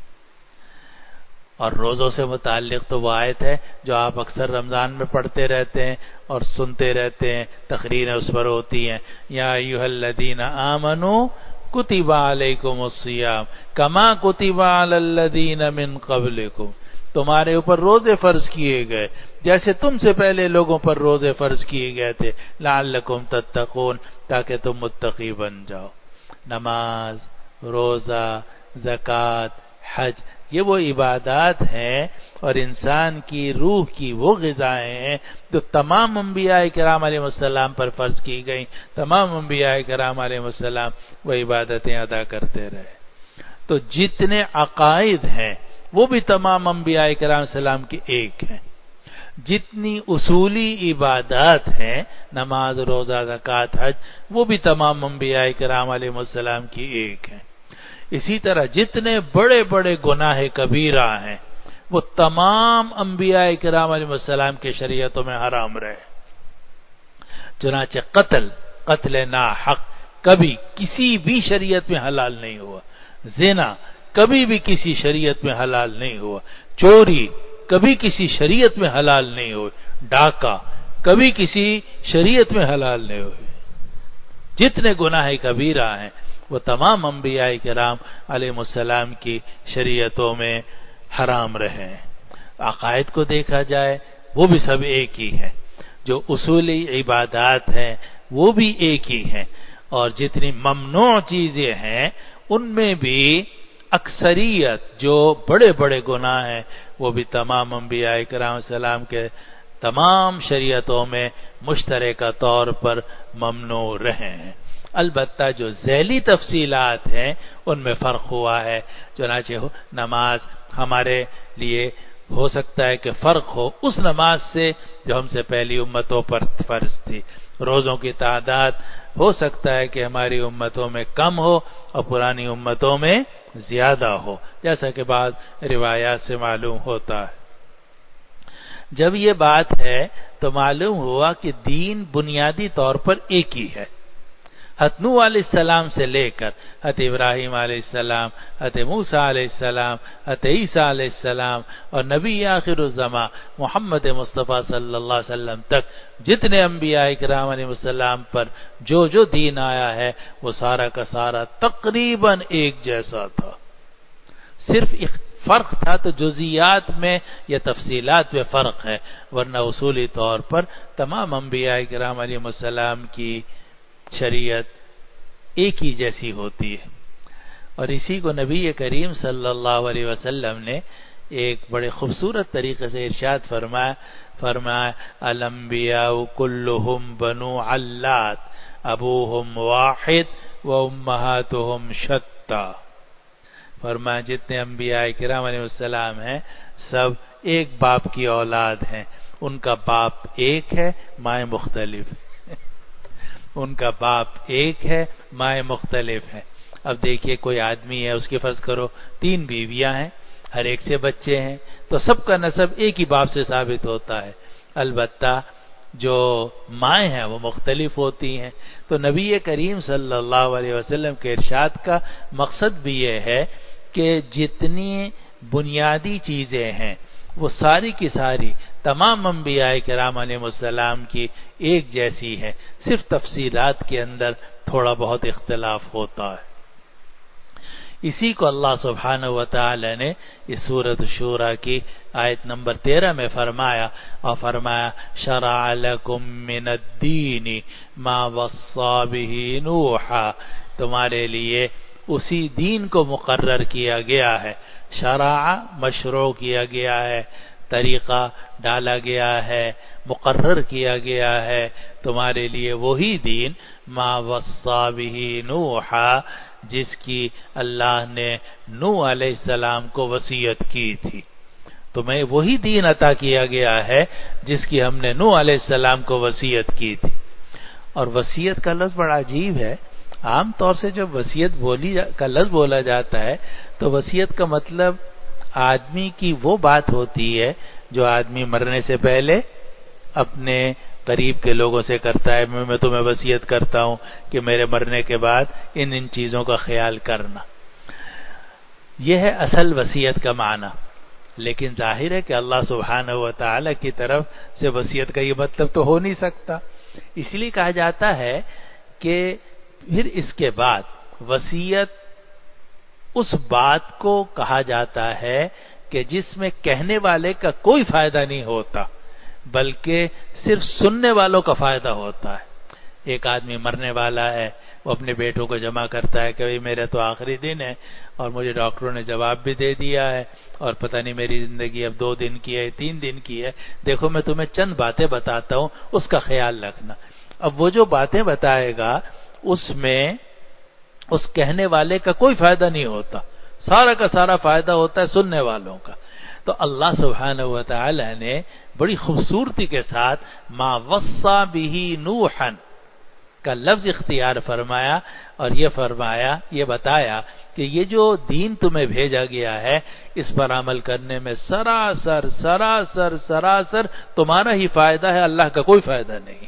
اور روزوں سے متعلق تو وہ آیت ہے جو آپ اکثر رمضان میں پڑھتے رہتے ہیں اور سنتے رہتے ہیں، تقریریں اس پر ہوتی ہیں، یا ایھا الذین آمنوا کتب علیکم الصیام کما کتب علی الذین من قبلکم، تمہارے اوپر روزے فرض کیے گئے جیسے تم سے پہلے لوگوں پر روزے فرض کیے گئے تھے، لعلکم تتقون، تاکہ تم متقی بن جاؤ۔ نماز، روزہ، زکوٰۃ، حج، یہ وہ عبادات ہیں اور انسان کی روح کی وہ غذائیں ہیں جو تمام انبیاء کرام علیہ السلام پر فرض کی گئیں۔ تمام انبیاء کرام علیہ السلام وہ عبادتیں ادا کرتے رہے۔ تو جتنے عقائد ہیں وہ بھی تمام انبیاء کرام علیہ السلام کے ایک ہیں، جتنی اصولی عبادات ہیں، نماز، روزہ، زکوٰۃ، حج، وہ بھی تمام انبیاء کرام علیہ السلام کی ایک ہیں۔ اسی طرح جتنے بڑے بڑے گناہ کبیرہ ہیں وہ تمام انبیاء کرام علیہ السلام کے شریعتوں میں حرام رہے۔ چنانچہ قتل قتل ناحق کبھی کسی بھی شریعت میں حلال نہیں ہوا، زنا کبھی بھی کسی شریعت میں حلال نہیں ہوا، چوری کبھی کسی شریعت میں حلال نہیں ہوئی، ڈاکہ کبھی کسی شریعت میں حلال نہیں ہوئی۔ جتنے گناہ کبیرہ ہیں وہ تمام انبیاء کرام علیہ السلام کی شریعتوں میں حرام رہے ہیں۔ عقائد کو دیکھا جائے وہ بھی سب ایک ہی ہیں، جو اصولی عبادات ہیں وہ بھی ایک ہی ہیں، اور جتنی ممنوع چیزیں ہیں ان میں بھی اکثریت جو بڑے بڑے گناہ ہیں وہ بھی تمام انبیاء کرام علیہ السلام کے تمام شریعتوں میں مشترکہ طور پر ممنوع رہے ہیں۔ البتہ جو ذیلی تفصیلات ہیں ان میں فرق ہوا ہے، چنانچہ نماز ہمارے لیے ہو سکتا ہے کہ فرق ہو اس نماز سے جو ہم سے پہلی امتوں پر فرض تھی، روزوں کی تعداد ہو سکتا ہے کہ ہماری امتوں میں کم ہو اور پرانی امتوں میں زیادہ ہو، جیسا کہ بعض روایات سے معلوم ہوتا ہے۔ جب یہ بات ہے تو معلوم ہوا کہ دین بنیادی طور پر ایک ہی ہے۔ حضرت نوح علیہ السلام سے لے کر حضرت ابراہیم علیہ السلام، حضرت موسیٰ علیہ السلام، حضرت عیسیٰ علیہ السلام اور نبی آخر الزماں محمد مصطفیٰ صلی اللہ علیہ وسلم تک جتنے انبیاء اکرام علیہ السلام پر جو جو دین آیا ہے وہ سارا کا سارا تقریباً ایک جیسا تھا، صرف فرق تھا تو جزیات میں یا تفصیلات میں فرق ہے، ورنہ اصولی طور پر تمام انبیاء اکرام علیہ السلام کی شریعت ایک ہی جیسی ہوتی ہے۔ اور اسی کو نبی کریم صلی اللہ علیہ وسلم نے ایک بڑے خوبصورت طریقے سے ارشاد فرمایا فرمایا الانبیاء کلہم بنو علات ابوہم واحد و امہاتہم شتیٰ، فرمایا جتنے انبیاء کرام علیہ السلام ہیں سب ایک باپ کی اولاد ہیں، ان کا باپ ایک ہے، مائیں مختلف ہیں، ان کا باپ ایک ہے، مائیں مختلف ہیں۔ اب دیکھیے کوئی آدمی ہے، اس کی فرض کرو تین بیویاں ہیں، ہر ایک سے بچے ہیں، تو سب کا نسب ایک ہی باپ سے ثابت ہوتا ہے، البتہ جو مائیں ہیں وہ مختلف ہوتی ہیں۔ تو نبی کریم صلی اللہ علیہ وسلم کے ارشاد کا مقصد بھی یہ ہے کہ جتنی بنیادی چیزیں ہیں وہ ساری کی ساری تمام انبیاء کرام علیہ السلام کی ایک جیسی ہے، صرف تفصیلات کے اندر تھوڑا بہت اختلاف ہوتا ہے۔ اسی کو اللہ سبحانہ وتعالی نے اس سورۃ شورى کی آیت نمبر تیرہ میں فرمایا اور فرمایا شرع لکم من الدین ما وصى به نوحا، تمہارے لیے اسی دین کو مقرر کیا گیا ہے، شرع مشروع کیا گیا ہے، طریقہ ڈالا گیا ہے، مقرر کیا گیا ہے تمہارے لیے وہی دین ما وصى به نوحا، جس کی اللہ نے نوح علیہ السلام کو وصیت کی تھی۔ تمہیں وہی دین عطا کیا گیا ہے جس کی ہم نے نوح علیہ السلام کو وصیت کی تھی۔ اور وصیت کا لفظ بڑا عجیب ہے، عام طور سے جب وصیت بولی کا لفظ بولا جاتا ہے تو وصیت کا مطلب آدمی کی وہ بات ہوتی ہے جو آدمی مرنے سے پہلے اپنے قریب کے لوگوں سے کرتا ہے، میں تمہیں وصیت کرتا ہوں کہ میرے مرنے کے بعد ان ان چیزوں کا خیال کرنا، یہ ہے اصل وصیت کا معنی۔ لیکن ظاہر ہے کہ اللہ سبحانہ و تعالی کی طرف سے وصیت کا یہ مطلب تو ہو نہیں سکتا، اس لیے کہا جاتا ہے کہ پھر اس کے بعد وصیت اس بات کو کہا جاتا ہے کہ جس میں کہنے والے کا کوئی فائدہ نہیں ہوتا بلکہ صرف سننے والوں کا فائدہ ہوتا ہے۔ ایک آدمی مرنے والا ہے، وہ اپنے بیٹوں کو جمع کرتا ہے کہ بھئی میرا تو آخری دن ہے اور مجھے ڈاکٹروں نے جواب بھی دے دیا ہے اور پتہ نہیں میری زندگی اب دو دن کی ہے تین دن کی ہے، دیکھو میں تمہیں چند باتیں بتاتا ہوں، اس کا خیال رکھنا۔ اب وہ جو باتیں بتائے گا اس میں اس کہنے والے کا کوئی فائدہ نہیں ہوتا، سارا کا سارا فائدہ ہوتا ہے سننے والوں کا۔ تو اللہ سبحانہ و تعالی نے بڑی خوبصورتی کے ساتھ ما وصى به نوحا کا لفظ اختیار فرمایا اور یہ فرمایا، یہ بتایا کہ یہ جو دین تمہیں بھیجا گیا ہے اس پر عمل کرنے میں سراسر سراسر سراسر تمہارا ہی فائدہ ہے، اللہ کا کوئی فائدہ نہیں۔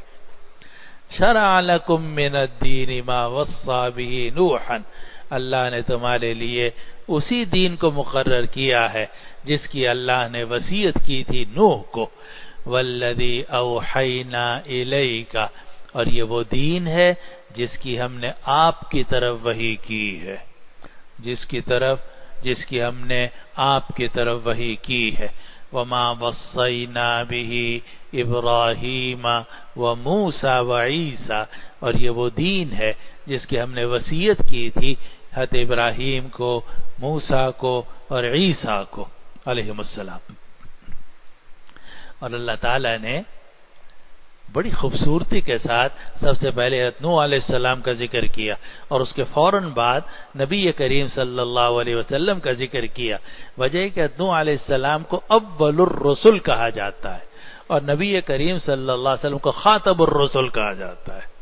شرع لکم من الدین ما وصى به نوحا، اللہ نے تمہارے لیے اسی دین کو مقرر کیا ہے جس کی اللہ نے وصیت کی تھی نوح کو، والذی اوحینا الیک، اور یہ وہ دین ہے جس کی ہم نے آپ کی طرف وحی کی ہے، جس کی طرف جس کی ہم نے آپ کی طرف وحی کی ہے۔ وما وصینا به ابراہیم وموسیٰ وعیسیٰ، اور یہ وہ دین ہے جس کی ہم نے وصیت کی تھی حضرت ابراہیم کو، موسیٰ کو اور عیسیٰ کو علیہم السلام۔ اور اللہ تعالیٰ نے بڑی خوبصورتی کے ساتھ سب سے پہلے حضرت نوح علیہ السلام کا ذکر کیا اور اس کے فوراً بعد نبی کریم صلی اللہ علیہ وسلم کا ذکر کیا. وجہ کہ حضرت نوح علیہ السلام کو اول الرسل کہا جاتا ہے اور نبی کریم صلی اللہ علیہ وسلم کو خاتم الرسل کہا جاتا ہے.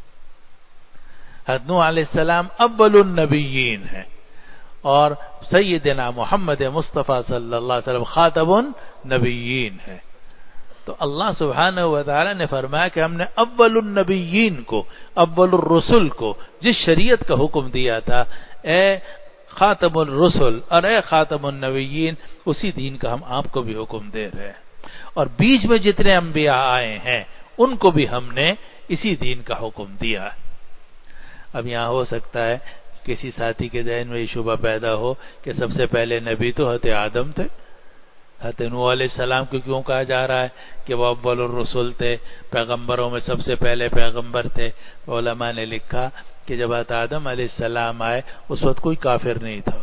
حضرت نوح علیہ السلام اول النبیین ہیں اور سیدنا محمد مصطفیٰ صلی اللہ علیہ وسلم خاتم النبیین ہیں. تو اللہ سبحانہ و تعالی نے فرمایا کہ ہم نے اول النبیین کو، اول الرسل کو جس شریعت کا حکم دیا تھا، اے خاتم الرسل اور اے خاتم النبیین، اسی دین کا ہم آپ کو بھی حکم دے رہے ہیں. اور بیچ میں جتنے انبیاء آئے ہیں ان کو بھی ہم نے اسی دین کا حکم دیا ہے. اب یہاں ہو سکتا ہے کسی ساتھی کے ذہن میں یہ شبہ پیدا ہو کہ سب سے پہلے نبی تو حضرت آدم تھے، حضرت نوح علیہ السلام کو کیوں کہا جا رہا ہے کہ وہ اول الرسل تھے، پیغمبروں میں سب سے پہلے پیغمبر تھے؟ علماء نے لکھا کہ جب حضرت آدم علیہ السلام آئے اس وقت کوئی کافر نہیں تھا.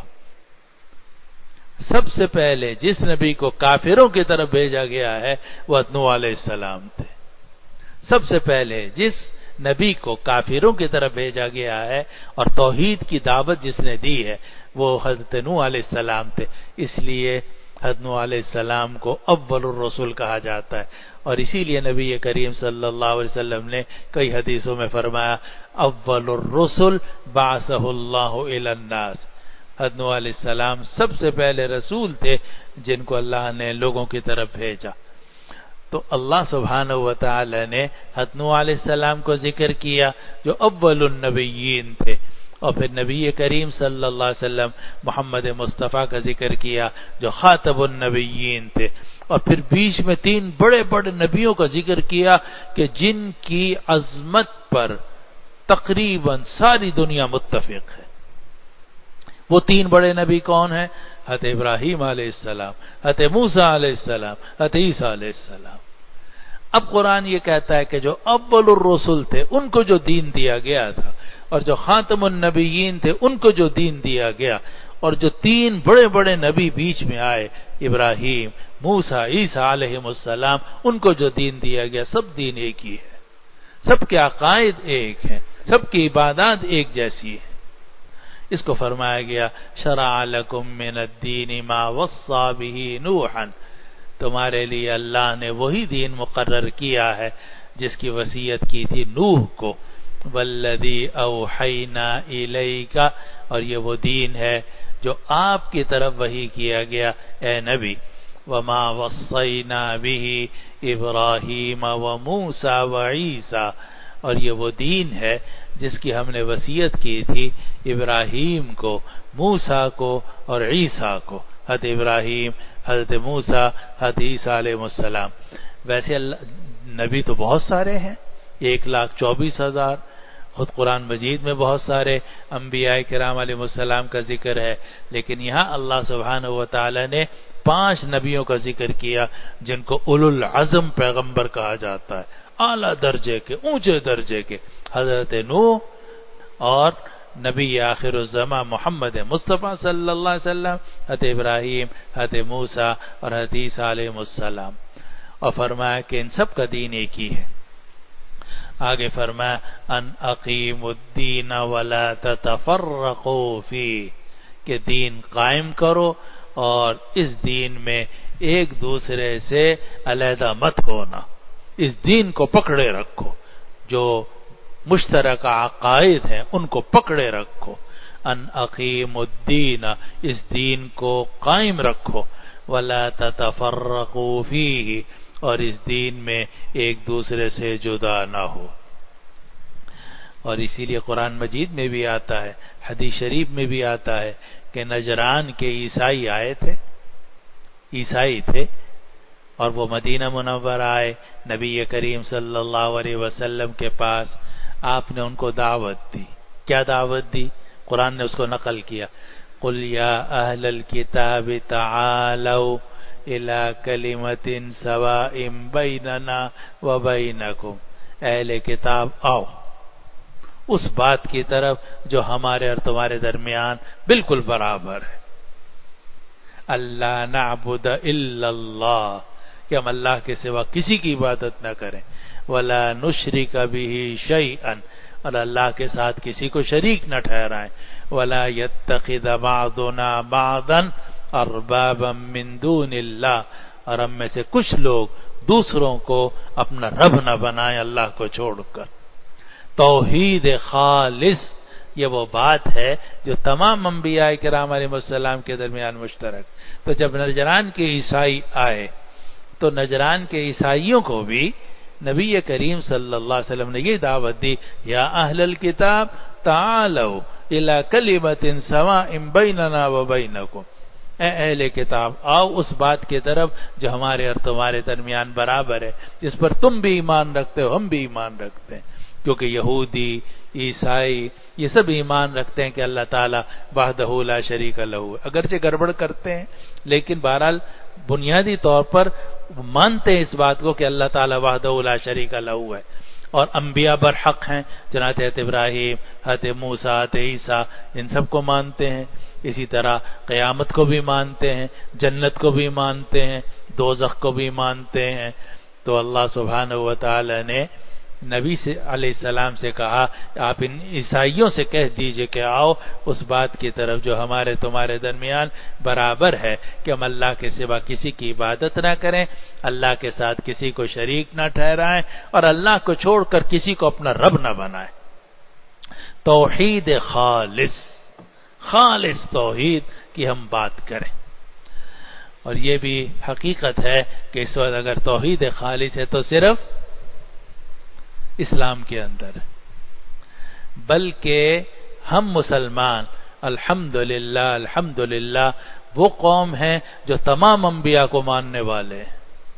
سب سے پہلے جس نبی کو کافروں کی طرف بھیجا گیا ہے وہ حضرت نوح علیہ السلام تھے. سب سے پہلے جس نبی کو کافروں کی طرف بھیجا گیا ہے اور توحید کی دعوت جس نے دی ہے وہ حضرت نوح علیہ السلام تھے. اس لیے حضرت نوح علیہ السلام کو اول الرسول کہا جاتا ہے. اور اسی لیے نبی کریم صلی اللہ علیہ وسلم نے کئی حدیثوں میں فرمایا اول الرسل بعثہ اللہ الی الناس. حضرت نوح علیہ السلام سب سے پہلے رسول تھے جن کو اللہ نے لوگوں کی طرف بھیجا. تو اللہ سبحانہ و تعالی نے حضرت نوح علیہ السلام کو ذکر کیا جو اول النبیین تھے، اور پھر نبی کریم صلی اللہ علیہ وسلم محمد مصطفیٰ کا ذکر کیا جو خاتم النبیین تھے، اور پھر بیچ میں تین بڑے بڑے نبیوں کا ذکر کیا کہ جن کی عظمت پر تقریباً ساری دنیا متفق ہے. وہ تین بڑے نبی کون ہیں؟ حضرت ابراہیم علیہ السلام، حضرت موسیٰ علیہ السلام، حضرت عیسیٰ علیہ السلام. اب قرآن یہ کہتا ہے کہ جو اول الرسل تھے ان کو جو دین دیا گیا تھا، اور جو خاتم النبیین تھے ان کو جو دین دیا گیا، اور جو تین بڑے بڑے نبی بیچ میں آئے ابراہیم، موسیٰ، عیسیٰ علیہم السلام، ان کو جو دین دیا گیا سب دین ایک ہی ہے، سب کے عقائد ایک ہیں، سب کی عبادات ایک جیسی ہیں. اس کو فرمایا گیا شرع لکم من الدین ما وصى به نوحا، تمہارے لیے اللہ نے وہی دین مقرر کیا ہے جس کی وصیت کی تھی نوح کو. والذی اوحینا الیک، اور یہ وہ دین ہے جو آپ کی طرف وحی کیا گیا اے نبی. وما وصینا به ابراہیم وموسیٰ وعیسیٰ، اور یہ وہ دین ہے جس کی ہم نے وصیت کی تھی ابراہیم کو، موسیٰ کو اور عیسیٰ کو. حضرت ابراہیم، حضرت موسیٰ، حضرت عیسیٰ علیہ السلام. ویسے اللہ نبی تو بہت سارے ہیں، ایک لاکھ چوبیس ہزار. خود قرآن مجید میں بہت سارے انبیاء کرام علیہ السلام کا ذکر ہے، لیکن یہاں اللہ سبحانہ و تعالی نے پانچ نبیوں کا ذکر کیا جن کو اولو العزم پیغمبر کہا جاتا ہے، اعلیٰ درجے کے، اونچے درجے کے. حضرت نوح اور نبی آخر الزمان محمد مصطفیٰ صلی اللہ علیہ وسلم، حضرت ابراہیم، حضرت موسیٰ اور حضرت عیسیٰ علیہ السلام. اور فرمایا کہ ان سب کا دین ایک ہی ہے. آگے فرمایا ان اقیم الدین ولا تتفرقوا فیہ، کہ دین قائم کرو اور اس دین میں ایک دوسرے سے علیحدہ مت ہونا، اس دین کو پکڑے رکھو، جو مشترکہ عقائد ہیں ان کو پکڑے رکھو. ان اقیم الدین، اس دین کو قائم رکھو، ولا تتفرقوا فیہ، اور اس دین میں ایک دوسرے سے جدا نہ ہو. اور اسی لیے قرآن مجید میں بھی آتا ہے، حدیث شریف میں بھی آتا ہے کہ نجران کے عیسائی آئے تھے، عیسائی تھے، اور وہ مدینہ منور آئے نبی کریم صلی اللہ علیہ وسلم کے پاس. آپ نے ان کو دعوت دی. کیا دعوت دی؟ قرآن نے اس کو نقل کیا. قل یا اہل الکتاب تعالوا الی کلمۃ سواء بیننا وبینکم، اہل کتاب آؤ اس بات کی طرف جو ہمارے اور تمہارے درمیان بالکل برابر ہے. اللہ نعبد الا اللہ، کہ ہم اللہ کے سوا کسی کی عبادت نہ کریں، ولا نشرک بہ شیئا، اور اللہ کے ساتھ کسی کو شریک نہ ٹھہرائیں، ولا یتخذ بعضنا بعضا اربابا من دون اللہ، اور ہم میں سے کچھ لوگ دوسروں کو اپنا رب نہ بنائیں اللہ کو چھوڑ کر۔ توحید خالص یہ وہ بات ہے جو تمام انبیاء کرام علیہ السلام کے درمیان مشترک۔ تو جب نجران کے عیسائی آئے تو نجران کے عیسائیوں کو بھی نبی کریم صلی اللہ علیہ وسلم نے یہ دعوت دی، یا اہل الکتاب تعالوا الی کلمۃ سواء بیننا وبینکم، اے اہل کتاب آؤ اس بات کی طرف جو ہمارے اور تمہارے درمیان برابر ہے، جس پر تم بھی ایمان رکھتے ہو ہم بھی ایمان رکھتے ہیں، کیونکہ یہودی عیسائی یہ سب ایمان رکھتے ہیں کہ اللہ تعالیٰ وحدہ لا شریک لہ، اگرچہ گڑبڑ کرتے ہیں لیکن بہرحال بنیادی طور پر مانتے ہیں اس بات کو کہ اللہ تعالیٰ وحدہ لا شریک لہ ہے، اور انبیاء برحق ہیں، جناب حضرت ابراہیم، حضرت موسیٰ، حضرت عیسیٰ، ان سب کو مانتے ہیں، اسی طرح قیامت کو بھی مانتے ہیں، جنت کو بھی مانتے ہیں، دوزخ کو بھی مانتے ہیں۔ تو اللہ سبحانہ و تعالی نے نبی سے علیہ السلام سے کہا آپ ان عیسائیوں سے کہہ دیجئے کہ آؤ اس بات کی طرف جو ہمارے تمہارے درمیان برابر ہے کہ ہم اللہ کے سوا کسی کی عبادت نہ کریں، اللہ کے ساتھ کسی کو شریک نہ ٹھہرائیں، اور اللہ کو چھوڑ کر کسی کو اپنا رب نہ بنائیں۔ توحید خالص، خالص توحید کی ہم بات کریں، اور یہ بھی حقیقت ہے کہ اس وقت اگر توحید خالص ہے تو صرف اسلام کے اندر، بلکہ ہم مسلمان الحمدللہ الحمدللہ وہ قوم ہیں جو تمام انبیاء کو ماننے والے ہیں۔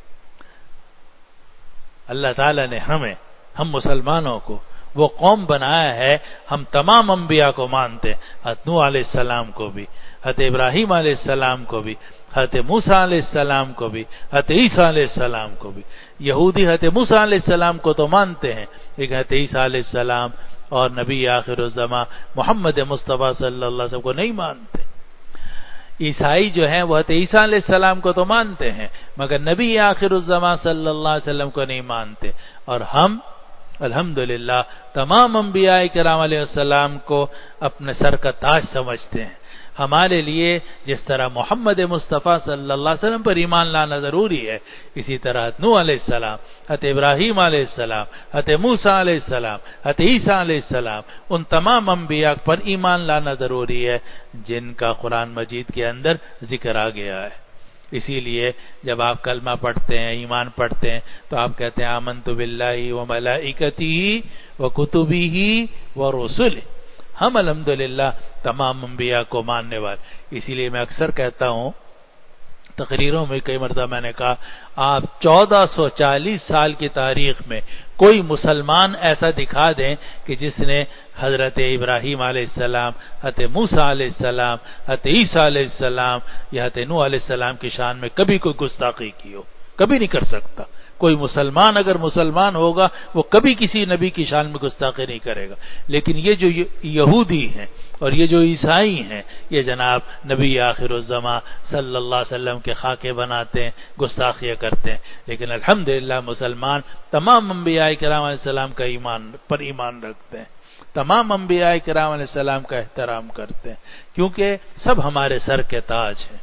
اللہ تعالیٰ نے ہمیں، ہم مسلمانوں کو وہ قوم بنایا ہے، ہم تمام انبیاء کو مانتے ہیں، حضرت نوح علیہ السلام کو بھی، حضرت ابراہیم علیہ السلام کو بھی، حضرت موسیٰ علیہ السلام کو بھی، حضرت عیسیٰ علیہ السلام کو بھی۔ یہودی حضرت موسیٰ علیہ السلام کو تو مانتے ہیں لیکن حضرت عیسیٰ علیہ السلام اور نبی آخر الزماں محمد مصطفیٰ صلی اللہ علیہ وسلم کو نہیں مانتے۔ عیسائی جو ہیں وہ حضرت عیسیٰ علیہ السلام کو تو مانتے ہیں مگر نبی آخر الزماں صلی اللہ علیہ وسلم کو نہیں مانتے، اور ہم الحمدللہ تمام انبیاء کرام علیہ السلام کو اپنے سر کا تاج سمجھتے ہیں۔ ہمارے لیے جس طرح محمد مصطفیٰ صلی اللہ علیہ وسلم پر ایمان لانا ضروری ہے، اسی طرح نوح علیہ السلام، حضرت ابراہیم علیہ السلام، حضرت موسیٰ علیہ السلام، حضرت عیسیٰ علیہ السلام، ان تمام انبیاء پر ایمان لانا ضروری ہے جن کا قرآن مجید کے اندر ذکر آ گیا ہے۔ اسی لیے جب آپ کلمہ پڑھتے ہیں، ایمان پڑھتے ہیں، تو آپ کہتے ہیں آمنت باللہ وملائکتہ وکتبہ ورسلہ، ہم الحمدللہ تمام انبیاء کو ماننے والے۔ اسی لیے میں اکثر کہتا ہوں، تقریروں میں کئی مرتبہ میں نے کہا، آپ چودہ سو چالیس سال کی تاریخ میں کوئی مسلمان ایسا دکھا دیں کہ جس نے حضرت ابراہیم علیہ السلام، حضرت موسیٰ علیہ السلام، حضرت عیسیٰ علیہ السلام یا حضرت نوح علیہ السلام کی شان میں کبھی کوئی گستاخی کی ہو، کبھی نہیں کر سکتا۔ کوئی مسلمان اگر مسلمان ہوگا وہ کبھی کسی نبی کی شان میں گستاخی نہیں کرے گا، لیکن یہ جو یہودی ہیں اور یہ جو عیسائی ہیں یہ جناب نبی آخر الزماں صلی اللہ علیہ وسلم کے خاکے بناتے ہیں، گستاخیاں کرتے ہیں، لیکن الحمدللہ مسلمان تمام انبیاء کرام علیہ السلام کا ایمان پر ایمان رکھتے ہیں، تمام انبیاء کرام علیہ السلام کا احترام کرتے ہیں، کیونکہ سب ہمارے سر کے تاج ہیں۔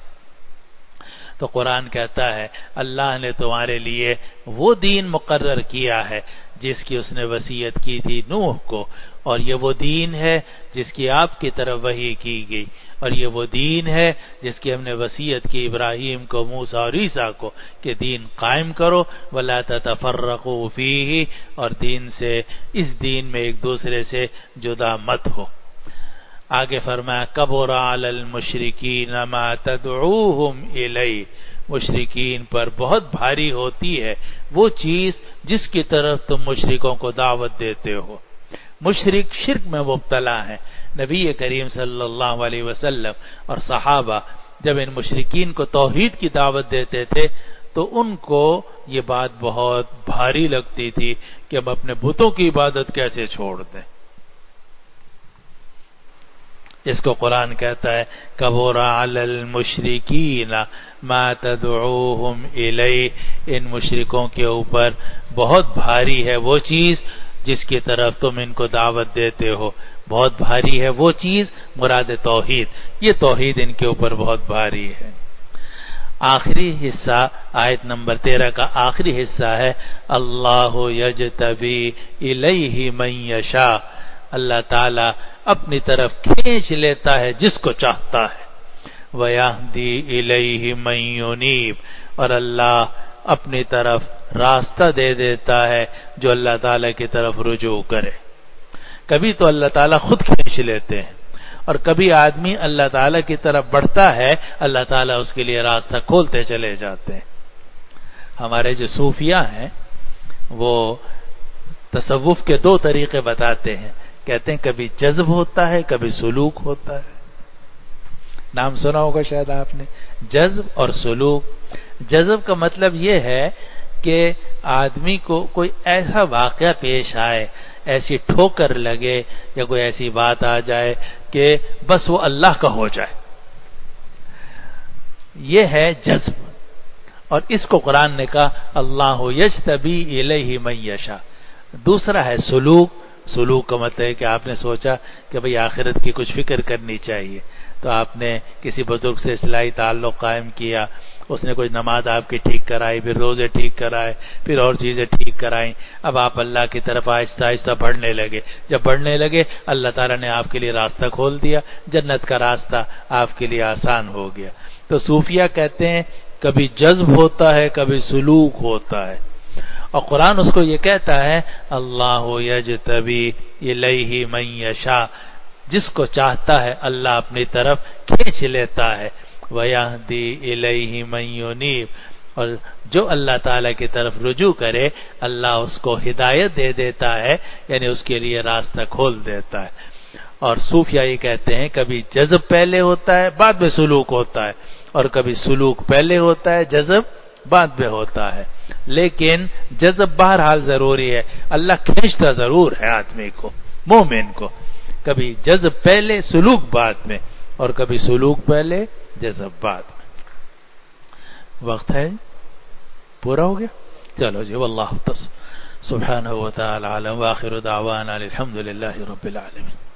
تو قرآن کہتا ہے اللہ نے تمہارے لیے وہ دین مقرر کیا ہے جس کی اس نے وصیت کی تھی نوح کو، اور یہ وہ دین ہے جس کی آپ کی طرف وحی کی گئی، اور یہ وہ دین ہے جس کی ہم نے وصیت کی ابراہیم کو، موسیٰ اور عیسیٰ کو کہ دین قائم کرو ولا تتفرقوا فیہ، اور دین سے اس دین میں ایک دوسرے سے جدا مت ہو۔ آگے فرمایا کبر علی المشرکین ما تدعوہم الیہ، مشرکین پر بہت بھاری ہوتی ہے وہ چیز جس کی طرف تم مشرکوں کو دعوت دیتے ہو۔ مشرک شرک میں مبتلا ہیں۔ نبی کریم صلی اللہ علیہ وسلم اور صحابہ جب ان مشرکین کو توحید کی دعوت دیتے تھے تو ان کو یہ بات بہت بھاری لگتی تھی کہ ہم اپنے بتوں کی عبادت کیسے چھوڑ دیں۔ اس کو قرآن کہتا ہے کبر علی المشرکین ما تدعوہم الی، ان مشرکوں کے اوپر بہت بھاری ہے وہ چیز جس کی طرف تم ان کو دعوت دیتے ہو، بہت بھاری ہے وہ چیز، مراد توحید، یہ توحید ان کے اوپر بہت بھاری ہے۔ آخری حصہ آیت نمبر تیرہ کا آخری حصہ ہے اللہ یجتبی الیہ من یشاء، اللہ تعالی اپنی طرف کھینچ لیتا ہے جس کو چاہتا ہے، ویہدی الیہ من ینیب، اور اللہ اپنی طرف راستہ دے دیتا ہے جو اللہ تعالی کی طرف رجوع کرے۔ کبھی تو اللہ تعالیٰ خود کھینچ لیتے ہیں، اور کبھی آدمی اللہ تعالیٰ کی طرف بڑھتا ہے، اللہ تعالیٰ اس کے لیے راستہ کھولتے چلے جاتے ہیں۔ ہمارے جو صوفیاء ہیں وہ تصوف کے دو طریقے بتاتے ہیں، کہتے ہیں کبھی جذب ہوتا ہے، کبھی سلوک ہوتا ہے۔ نام سنا ہوگا شاید آپ نے، جذب اور سلوک۔ جذب کا مطلب یہ ہے کہ آدمی کو کوئی ایسا واقعہ پیش آئے، ایسی ٹھوکر لگے یا کوئی ایسی بات آ جائے کہ بس وہ اللہ کا ہو جائے، یہ ہے جذب۔ اور اس کو قرآن نے کہا اللہ یجتبی الیہ من یشاء۔ دوسرا ہے سلوک۔ سلوک کا مطلب ہے کہ آپ نے سوچا کہ بھئی آخرت کی کچھ فکر کرنی چاہیے، تو آپ نے کسی بزرگ سے اصلاحی تعلق قائم کیا، اس نے کوئی نماز آپ کی ٹھیک کرائی، پھر روزے ٹھیک کرائے، پھر اور چیزیں ٹھیک کرائیں، اب آپ اللہ کی طرف آہستہ آہستہ بڑھنے لگے۔ جب بڑھنے لگے اللہ تعالیٰ نے آپ کے لیے راستہ کھول دیا، جنت کا راستہ آپ کے لیے آسان ہو گیا۔ تو صوفیہ کہتے ہیں کبھی جذب ہوتا ہے، کبھی سلوک ہوتا ہے، اور قرآن اس کو یہ کہتا ہے اللہ یجتبی الیہ من یشاء، جس کو چاہتا ہے اللہ اپنی طرف کھینچ لیتا ہے، وَيَهْدِي إِلَيْهِ مَن يُنِيبُ، اور جو اللہ تعالیٰ کی طرف رجوع کرے اللہ اس کو ہدایت دے دیتا ہے، یعنی اس کے لیے راستہ کھول دیتا ہے۔ اور صوفیہ یہ کہتے ہیں کبھی جذب پہلے ہوتا ہے بعد میں سلوک ہوتا ہے، اور کبھی سلوک پہلے ہوتا ہے جذب بعد میں ہوتا ہے، لیکن جذب بہرحال ضروری ہے، اللہ کھینچتا ضرور ہے آدمی کو، مومن کو، کبھی جذب پہلے سلوک بعد میں، اور کبھی سلوک پہلے جذب بعد میں۔ وقت ہے پورا ہو گیا، چلو جی، واللہ سبحانہ وتعالی اعلم، وآخر دعوانا الحمد للہ رب العالمین۔